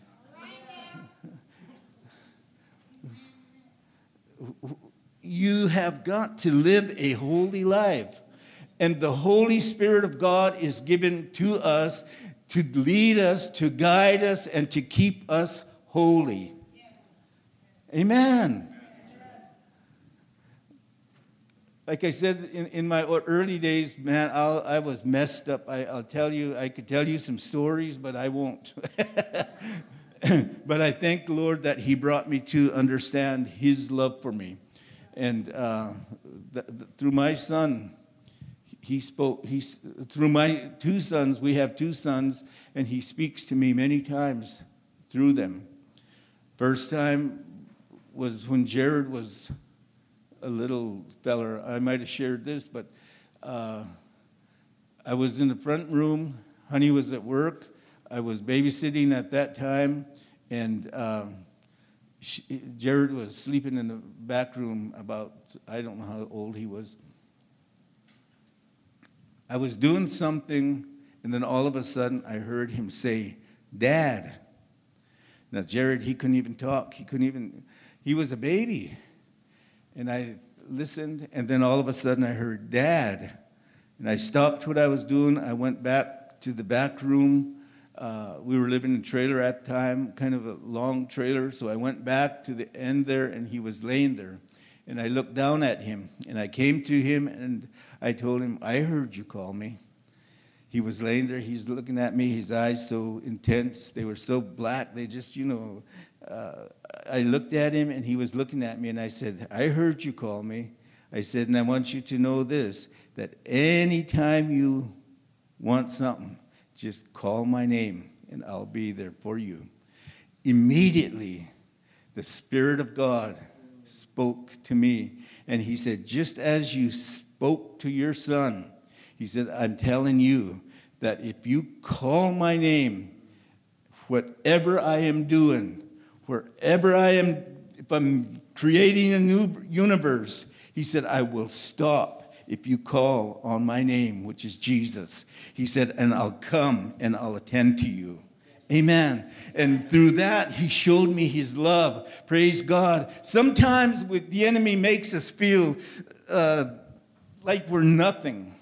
You have got to live a holy life. And the Holy Spirit of God is given to us to lead us, to guide us, and to keep us holy. Yes. Amen. Like I said, in my early days, man, I was messed up. I'll tell you, I could tell you some stories, but I won't. But I thank the Lord that He brought me to understand His love for me. And through my son, He spoke. Through my two sons, we have two sons, and He speaks to me many times through them. First time was when Jared was a little feller. I might have shared this, but I was in the front room. Honey was at work. I was babysitting at that time, and Jared was sleeping in the back room about, I don't know how old he was. I was doing something, and then all of a sudden I heard him say, "Dad." Now, Jared, he couldn't even talk. He was a baby. And I listened, and then all of a sudden I heard, "Dad." And I stopped what I was doing. I went back to the back room. We were living in a trailer at the time, kind of a long trailer. So I went back to the end there, and he was laying there. And I looked down at him, and I came to him, and I told him, "I heard you call me." He was laying there. He's looking at me, his eyes so intense. They were so black. They just, I looked at him, and he was looking at me, and I said, "I heard you call me." I said, "And I want you to know this, that anytime you want something, just call my name, and I'll be there for you." Immediately, the Spirit of God spoke to me, and He said, "Just as you spoke to your son," He said, "I'm telling you that if you call my name, whatever I am doing, wherever I am, if I'm creating a new universe," He said, "I will stop if you call on my name," which is Jesus. He said, "And I'll come and I'll attend to you." Amen. And through that, He showed me His love. Praise God. Sometimes the enemy makes us feel like we're nothing.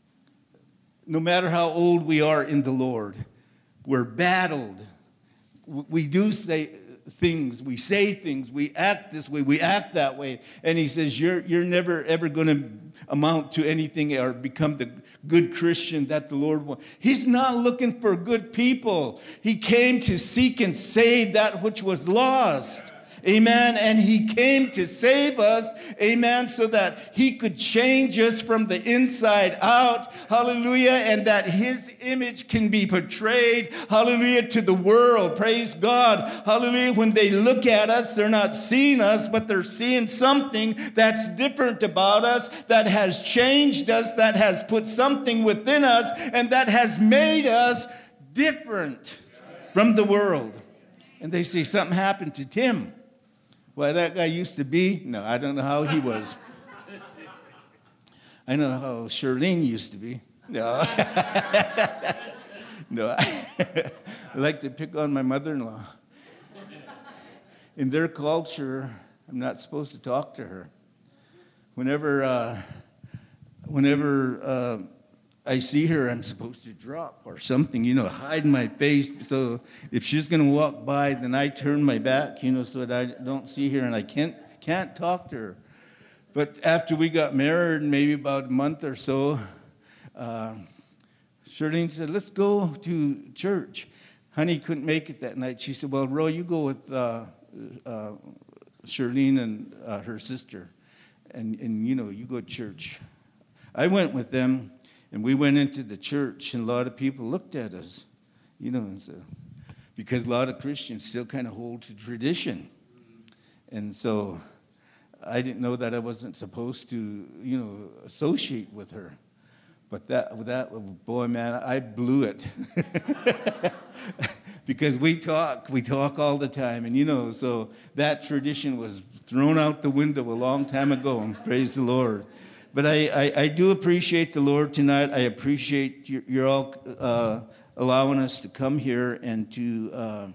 No matter how old we are in the Lord, we're battled. We do say things, we act this way, we act that way. And He says, you're never ever going to amount to anything or become the good Christian that the Lord wants. He's not looking for good people. He came to seek and save that which was lost. Amen. And He came to save us. Amen. So that He could change us from the inside out. Hallelujah. And that His image can be portrayed. Hallelujah. To the world. Praise God. Hallelujah. When they look at us, they're not seeing us, but they're seeing something that's different about us, that has changed us, that has put something within us, and that has made us different from the world. And they say, something happened to Tim. Why, that guy used to be. No, I don't know how he was. I know how Charlene used to be. No. No, I like to pick on my mother-in-law. In their culture, I'm not supposed to talk to her. Whenever I see her, I'm supposed to drop or something, hide my face. So if she's going to walk by, then I turn my back, so that I don't see her, and I can't talk to her. But after we got married, maybe about a month or so, Charlene said, let's go to church. Honey couldn't make it that night. She said, well, Roy, you go with Charlene and her sister, and you go to church. I went with them, and we went into the church, and a lot of people looked at us, and so, because a lot of Christians still kind of hold to tradition. And so I didn't know that I wasn't supposed to, associate with her. But that boy, man, I blew it. Because we talk all the time. And, so that tradition was thrown out the window a long time ago, and praise the Lord. But I do appreciate the Lord tonight. I appreciate you're all allowing us to come here and to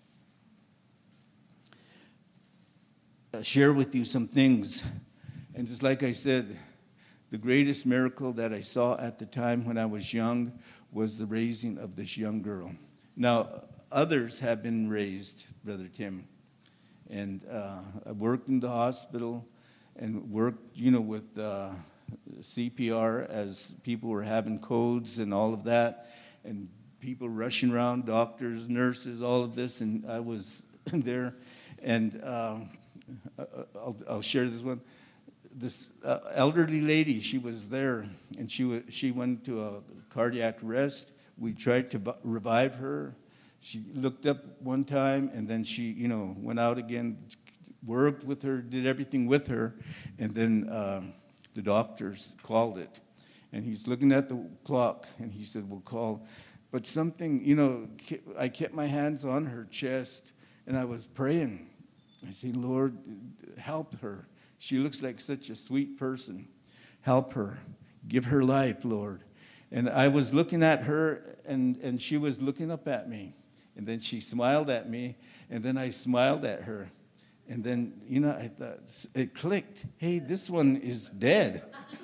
share with you some things. And just like I said, the greatest miracle that I saw at the time when I was young was the raising of this young girl. Now, others have been raised, Brother Tim. And I worked in the hospital and worked, with CPR as people were having codes and all of that. And people rushing around, doctors, nurses, all of this. And I was there. And I'll share this one. This elderly lady, she was there, and she went to a cardiac arrest. We tried to revive her. She looked up one time, and then she, went out again, worked with her, did everything with her, and then the doctors called it. And he's looking at the clock, and he said, we'll call. But something, I kept my hands on her chest, and I was praying. I said, Lord, help her. She looks like such a sweet person. Help her. Give her life, Lord. And I was looking at her, and she was looking up at me. And then she smiled at me, and then I smiled at her. And then, I thought, it clicked. Hey, this one is dead.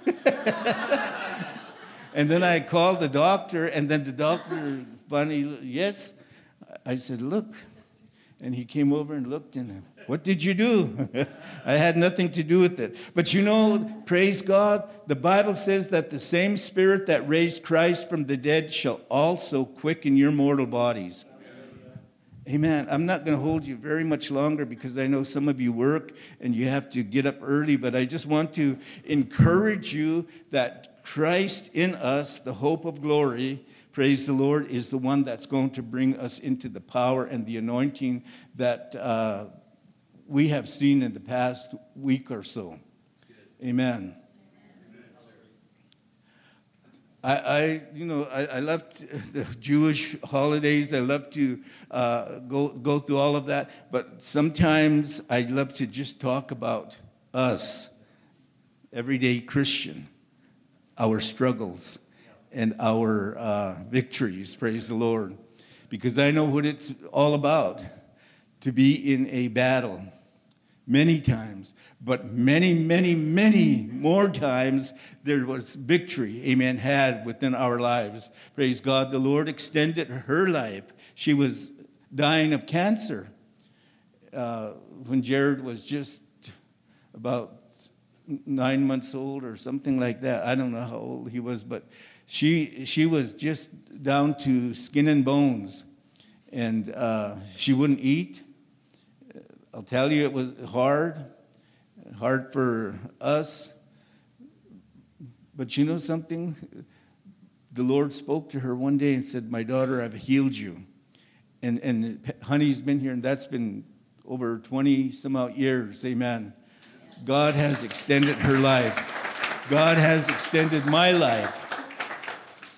And then I called the doctor, and then the doctor finally, yes. I said, look. And he came over and looked, and what did you do? I had nothing to do with it. But praise God, the Bible says that the same Spirit that raised Christ from the dead shall also quicken your mortal bodies. Amen. I'm not going to hold you very much longer because I know some of you work and you have to get up early, but I just want to encourage you that Christ in us, the hope of glory, praise the Lord, is the one that's going to bring us into the power and the anointing that we have seen in the past week or so. Amen. I love the Jewish holidays. I love to go through all of that. But sometimes I love to just talk about us, everyday Christian, our struggles and our victories, praise the Lord. Because I know what it's all about, to be in a battle. Many times, but many, many, many more times there was victory, amen, had within our lives. Praise God, the Lord extended her life. She was dying of cancer when Jared was just about 9 months old or something like that. I don't know how old he was, but she was just down to skin and bones, and she wouldn't eat. I'll tell you, it was hard for us. But you know something? The Lord spoke to her one day and said, my daughter, I've healed you. And Honey's been here, and that's been over 20 some odd years. Amen. God has extended her life. God has extended my life.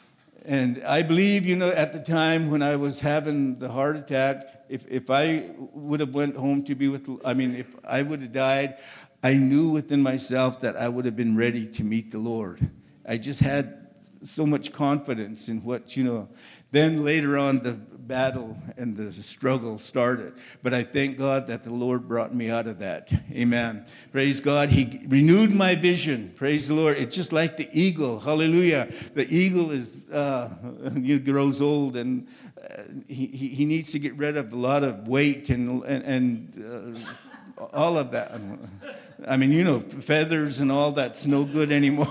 And I believe, at the time when I was having the heart attack, if I would have went home to be with, if I would have died, I knew within myself that I would have been ready to meet the Lord. I just had so much confidence in what, Then later on, the battle and the struggle started. But I thank God that the Lord brought me out of that. Amen. Praise God. He renewed my vision. Praise the Lord. It's just like the eagle. Hallelujah. The eagle is grows old, and he needs to get rid of a lot of weight and all of that. Feathers and all that's no good anymore.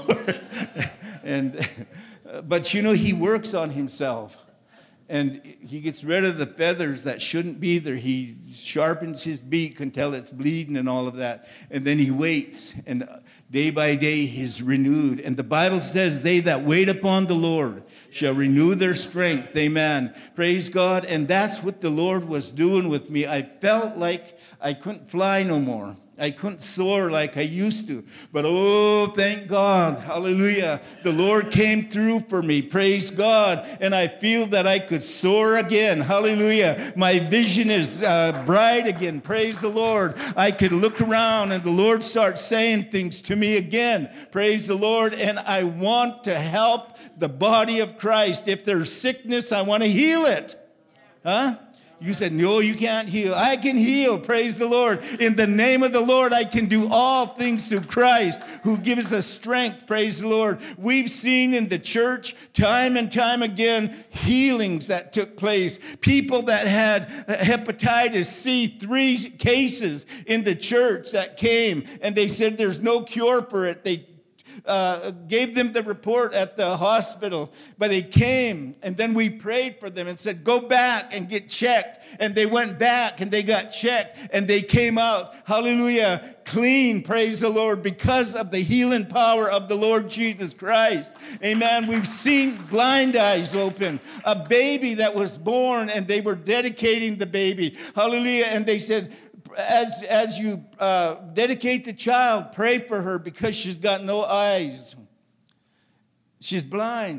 But he works on himself. And he gets rid of the feathers that shouldn't be there. He sharpens his beak until it's bleeding and all of that. And then he waits. And day by day he's renewed. And the Bible says, they that wait upon the Lord shall renew their strength. Amen. Praise God. And that's what the Lord was doing with me. I felt like I couldn't fly no more. I couldn't soar like I used to. But oh, thank God. Hallelujah. The Lord came through for me. Praise God. And I feel that I could soar again. Hallelujah. My vision is bright again. Praise the Lord. I could look around and the Lord starts saying things to me again. Praise the Lord. And I want to help the body of Christ. If there's sickness, I want to heal it. Huh? You said, no, you can't heal. I can heal. Praise the Lord. In the name of the Lord, I can do all things through Christ who gives us strength. Praise the Lord. We've seen in the church time and time again healings that took place. People that had hepatitis C, 3 cases in the church that came, and they said there's no cure for it. They gave them the report at the hospital, but they came, and then we prayed for them and said, go back and get checked. And they went back and they got checked, and they came out, hallelujah, clean, praise the Lord, because of the healing power of the Lord Jesus Christ. Amen. We've seen blind eyes open, a baby that was born, and they were dedicating the baby, hallelujah, and they said, as you dedicate the child, pray for her because she's got no eyes. She's blind.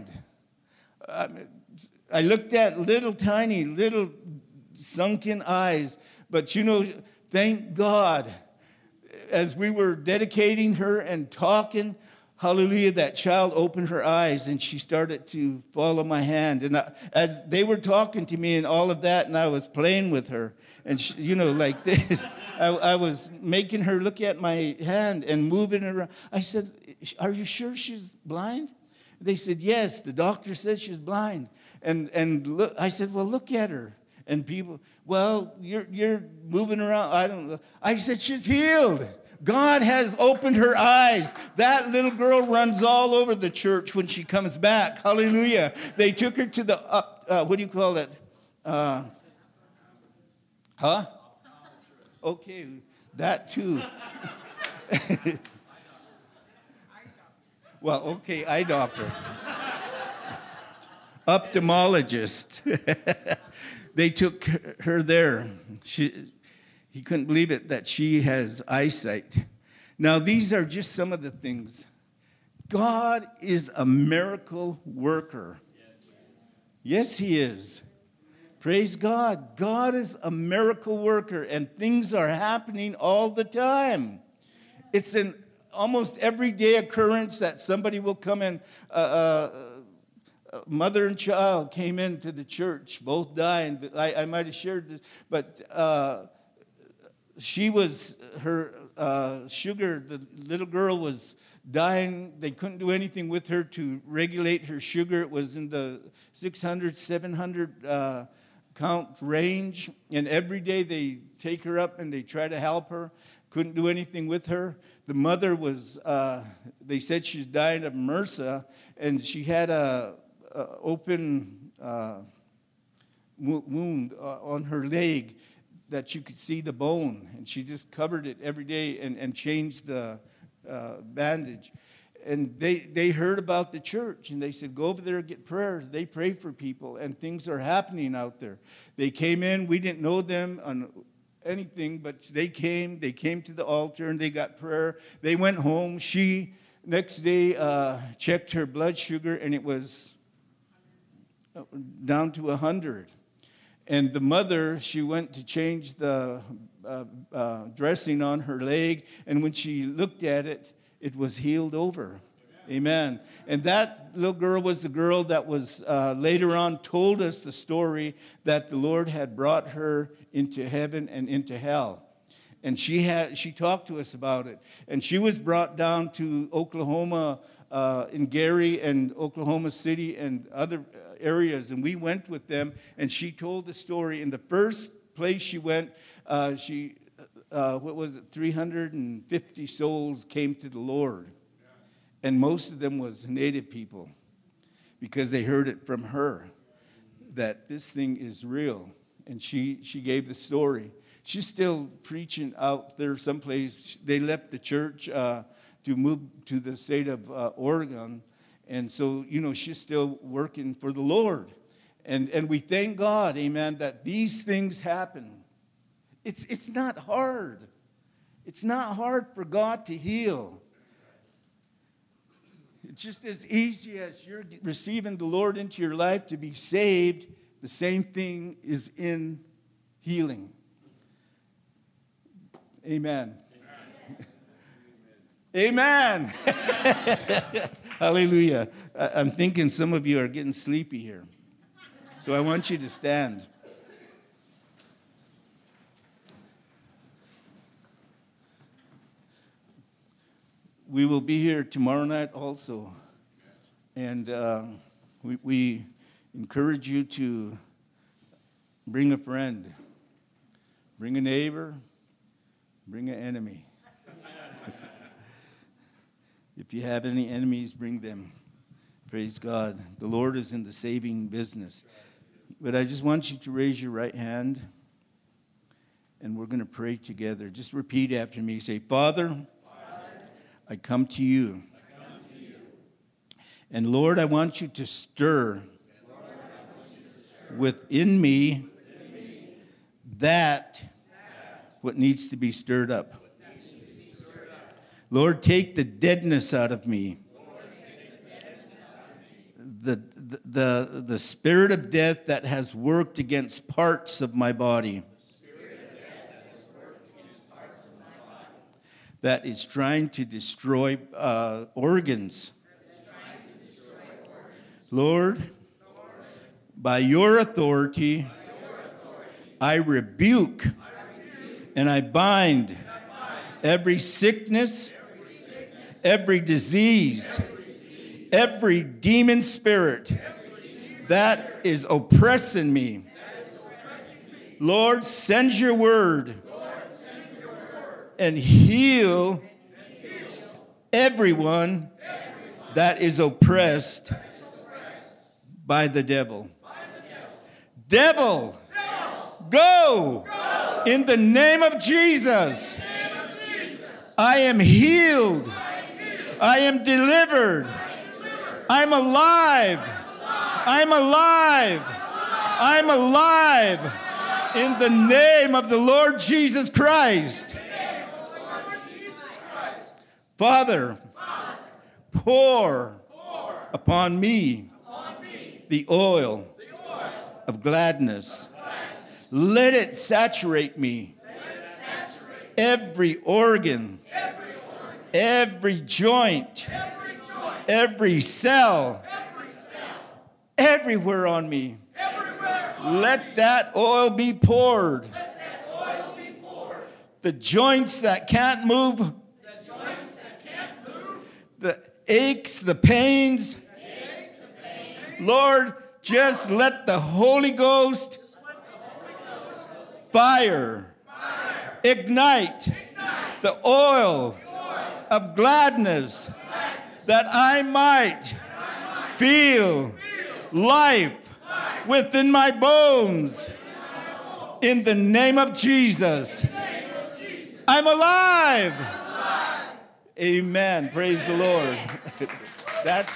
I looked at little sunken eyes. But thank God, as we were dedicating her and talking, hallelujah, that child opened her eyes and she started to follow my hand. And as they were talking to me and all of that, and I was playing with her, and she, like this, I was making her look at my hand and moving her around. I said, are you sure she's blind? They said, yes, the doctor says she's blind. And look, I said, well, look at her. And people, well, you're moving around. I don't know. I said, she's healed. God has opened her eyes. That little girl runs all over the church when she comes back. Hallelujah. They took her to the, what do you call it? Okay, that too. Well, okay, eye doctor. Ophthalmologist. They took her there. He couldn't believe it that she has eyesight. Now, these are just some of the things. God is a miracle worker. Yes, he is. Praise God. God is a miracle worker, and things are happening all the time. It's an almost everyday occurrence that somebody will come in. Mother and child came into the church, both dying. I might have shared this, but she was, her sugar, the little girl was dying. They couldn't do anything with her to regulate her sugar. It was in the 600, 700 count range. And every day they take her up and they try to help her. Couldn't do anything with her. The mother was, they said she's dying of MRSA, and she had a open wound on her leg that you could see the bone, and she just covered it every day and changed the bandage. And they heard about the church, and they said, go over there and get prayer. They pray for people, and things are happening out there. They came in. We didn't know them on anything, but they came to the altar, and they got prayer. They went home. She, next day, checked her blood sugar, and it was down to 100. And the mother, she went to change the dressing on her leg, and when she looked at it, it was healed over. Amen. And that little girl was the girl that was later on told us the story that the Lord had brought her into heaven and into hell. And she talked to us about it. And she was brought down to Oklahoma, in Gary and Oklahoma City and other areas. And we went with them, and she told the story. In the first place she went, 350 souls came to the Lord. And most of them was Native people, because they heard it from her that this thing is real. And she gave the story. She's still preaching out there someplace. They left the church to move to the state of Oregon. And so, she's still working for the Lord. And we thank God, amen, that these things happen. It's not hard. It's not hard for God to heal. It's just as easy as you're receiving the Lord into your life to be saved, the same thing is in healing. Amen. Amen. Hallelujah. I'm thinking some of you are getting sleepy here. So I want you to stand. We will be here tomorrow night also. And we encourage you to bring a friend, bring a neighbor, bring an enemy. If you have any enemies, bring them. Praise God. The Lord is in the saving business. But I just want you to raise your right hand, and we're going to pray together. Just repeat after me. Say, Father, I come to you. And Lord, I want you to stir within me that what needs to be stirred up. Lord, take the deadness out of me. The spirit of death that has worked against parts of my body. That is trying to destroy organs. Lord, by your authority, I rebuke and I bind every sickness, every disease, every demon spirit that is oppressing me. Lord, send your word and heal everyone that is oppressed by the devil. Devil, go in the name of Jesus. I am healed. I am delivered. I'm alive. I'm alive. I'm alive in the name of the Lord Jesus Christ. Father, pour upon me the oil of gladness. Let it saturate me. Every organ, every joint, every cell, everywhere on me. Let that oil be poured. The joints that can't move, the aches, the pains. Lord, just let the Holy Ghost fire ignite the oil of gladness, that I might feel life within my bones. In the name of Jesus, I'm alive. Amen. Praise the Lord. That's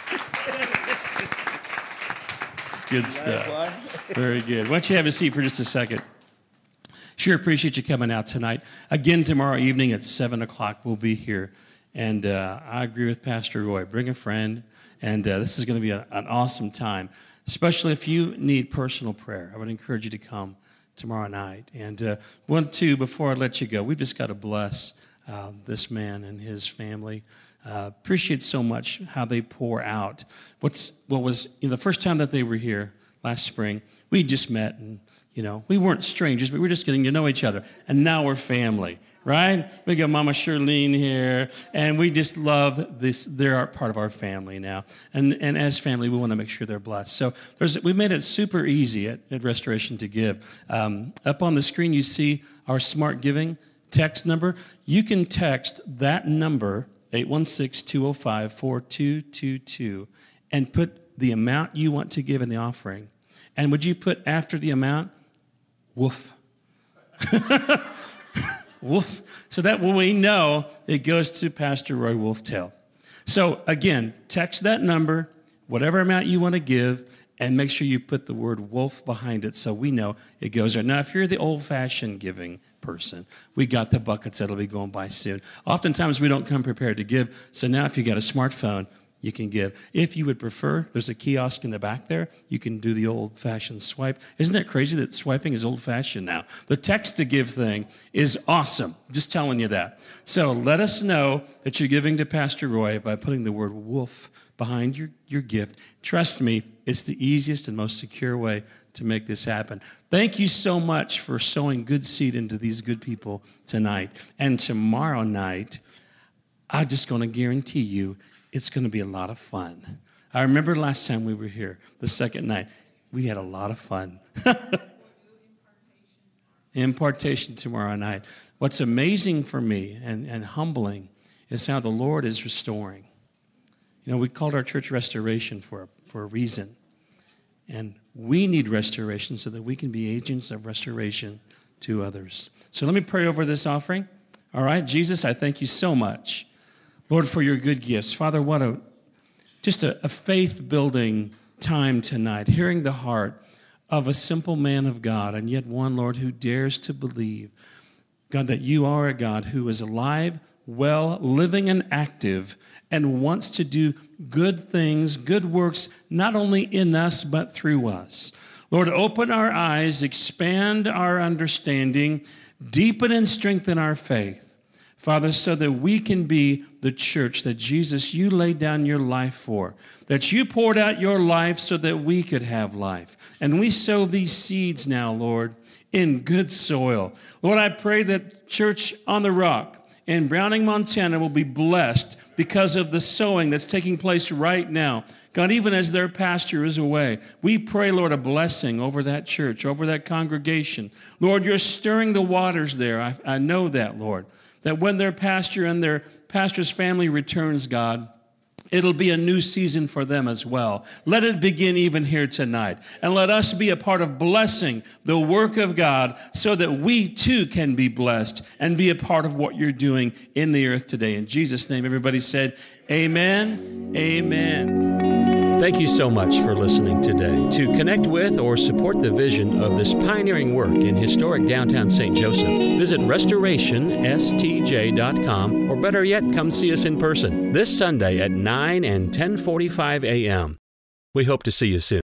good stuff. Very good. Why don't you have a seat for just a second? Sure appreciate you coming out tonight. Again, tomorrow evening at 7 o'clock, we'll be here. And I agree with Pastor Roy. Bring a friend. And this is going to be an awesome time. especially if you need personal prayer. I would encourage you to come tomorrow night. And before I let you go, we've just got to bless this man and his family. Appreciate so much how they pour out. What was the first time that they were here last spring, we just met and, we weren't strangers, but we were just getting to know each other. And now we're family, right? We got Mama Shirlene here, and we just love this. They're part of our family now. And as family, we want to make sure they're blessed. So we made it super easy at Restoration to give. Up on the screen, you see our Smart Giving text number. You can text that number, 816-205-4222, and put the amount you want to give in the offering. And would you put after the amount, woof? Woof. So that when we know it goes to Pastor Roy Wolftail. So again, text that number, whatever amount you want to give, and make sure you put the word wolf behind it so we know it goes there. Now, if you're the old-fashioned giving person, we got the buckets that'll be going by soon. Oftentimes, we don't come prepared to give, so now if you got a smartphone, you can give. If you would prefer, there's a kiosk in the back there. You can do the old-fashioned swipe. Isn't that crazy that swiping is old-fashioned now? The text-to-give thing is awesome. Just telling you that. So let us know that you're giving to Pastor Roy by putting the word wolf behind your gift. Trust me, it's the easiest and most secure way to make this happen. Thank you so much for sowing good seed into these good people tonight. And tomorrow night, I'm just going to guarantee you it's going to be a lot of fun. I remember last time we were here, the second night, we had a lot of fun. Impartation tomorrow night. What's amazing for me and humbling is how the Lord is restoring. We called our church Restoration for a reason. And we need restoration so that we can be agents of restoration to others. So let me pray over this offering. All right, Jesus, I thank you so much, Lord, for your good gifts. Father, what a faith-building time tonight, hearing the heart of a simple man of God, and yet one, Lord, who dares to believe, God, that you are a God who is alive, well, living and active, and wants to do good things, good works, not only in us, but through us. Lord, open our eyes, expand our understanding, deepen and strengthen our faith, Father, so that we can be the church that Jesus, you laid down your life for, that you poured out your life so that we could have life. And we sow these seeds now, Lord, in good soil. Lord, I pray that Church on the Rock in Browning, Montana will be blessed because of the sowing that's taking place right now. God, even as their pastor is away, we pray, Lord, a blessing over that church, over that congregation. Lord, you're stirring the waters there. I know that, Lord, that when their pastor and their pastor's family returns, God, it'll be a new season for them as well. Let it begin even here tonight. And let us be a part of blessing the work of God so that we too can be blessed and be a part of what you're doing in the earth today. In Jesus' name, everybody said, amen, amen. Thank you so much for listening today. To connect with or support the vision of this pioneering work in historic downtown St. Joseph, visit restorationstj.com, or better yet, come see us in person this Sunday at 9 and 10:45 a.m. We hope to see you soon.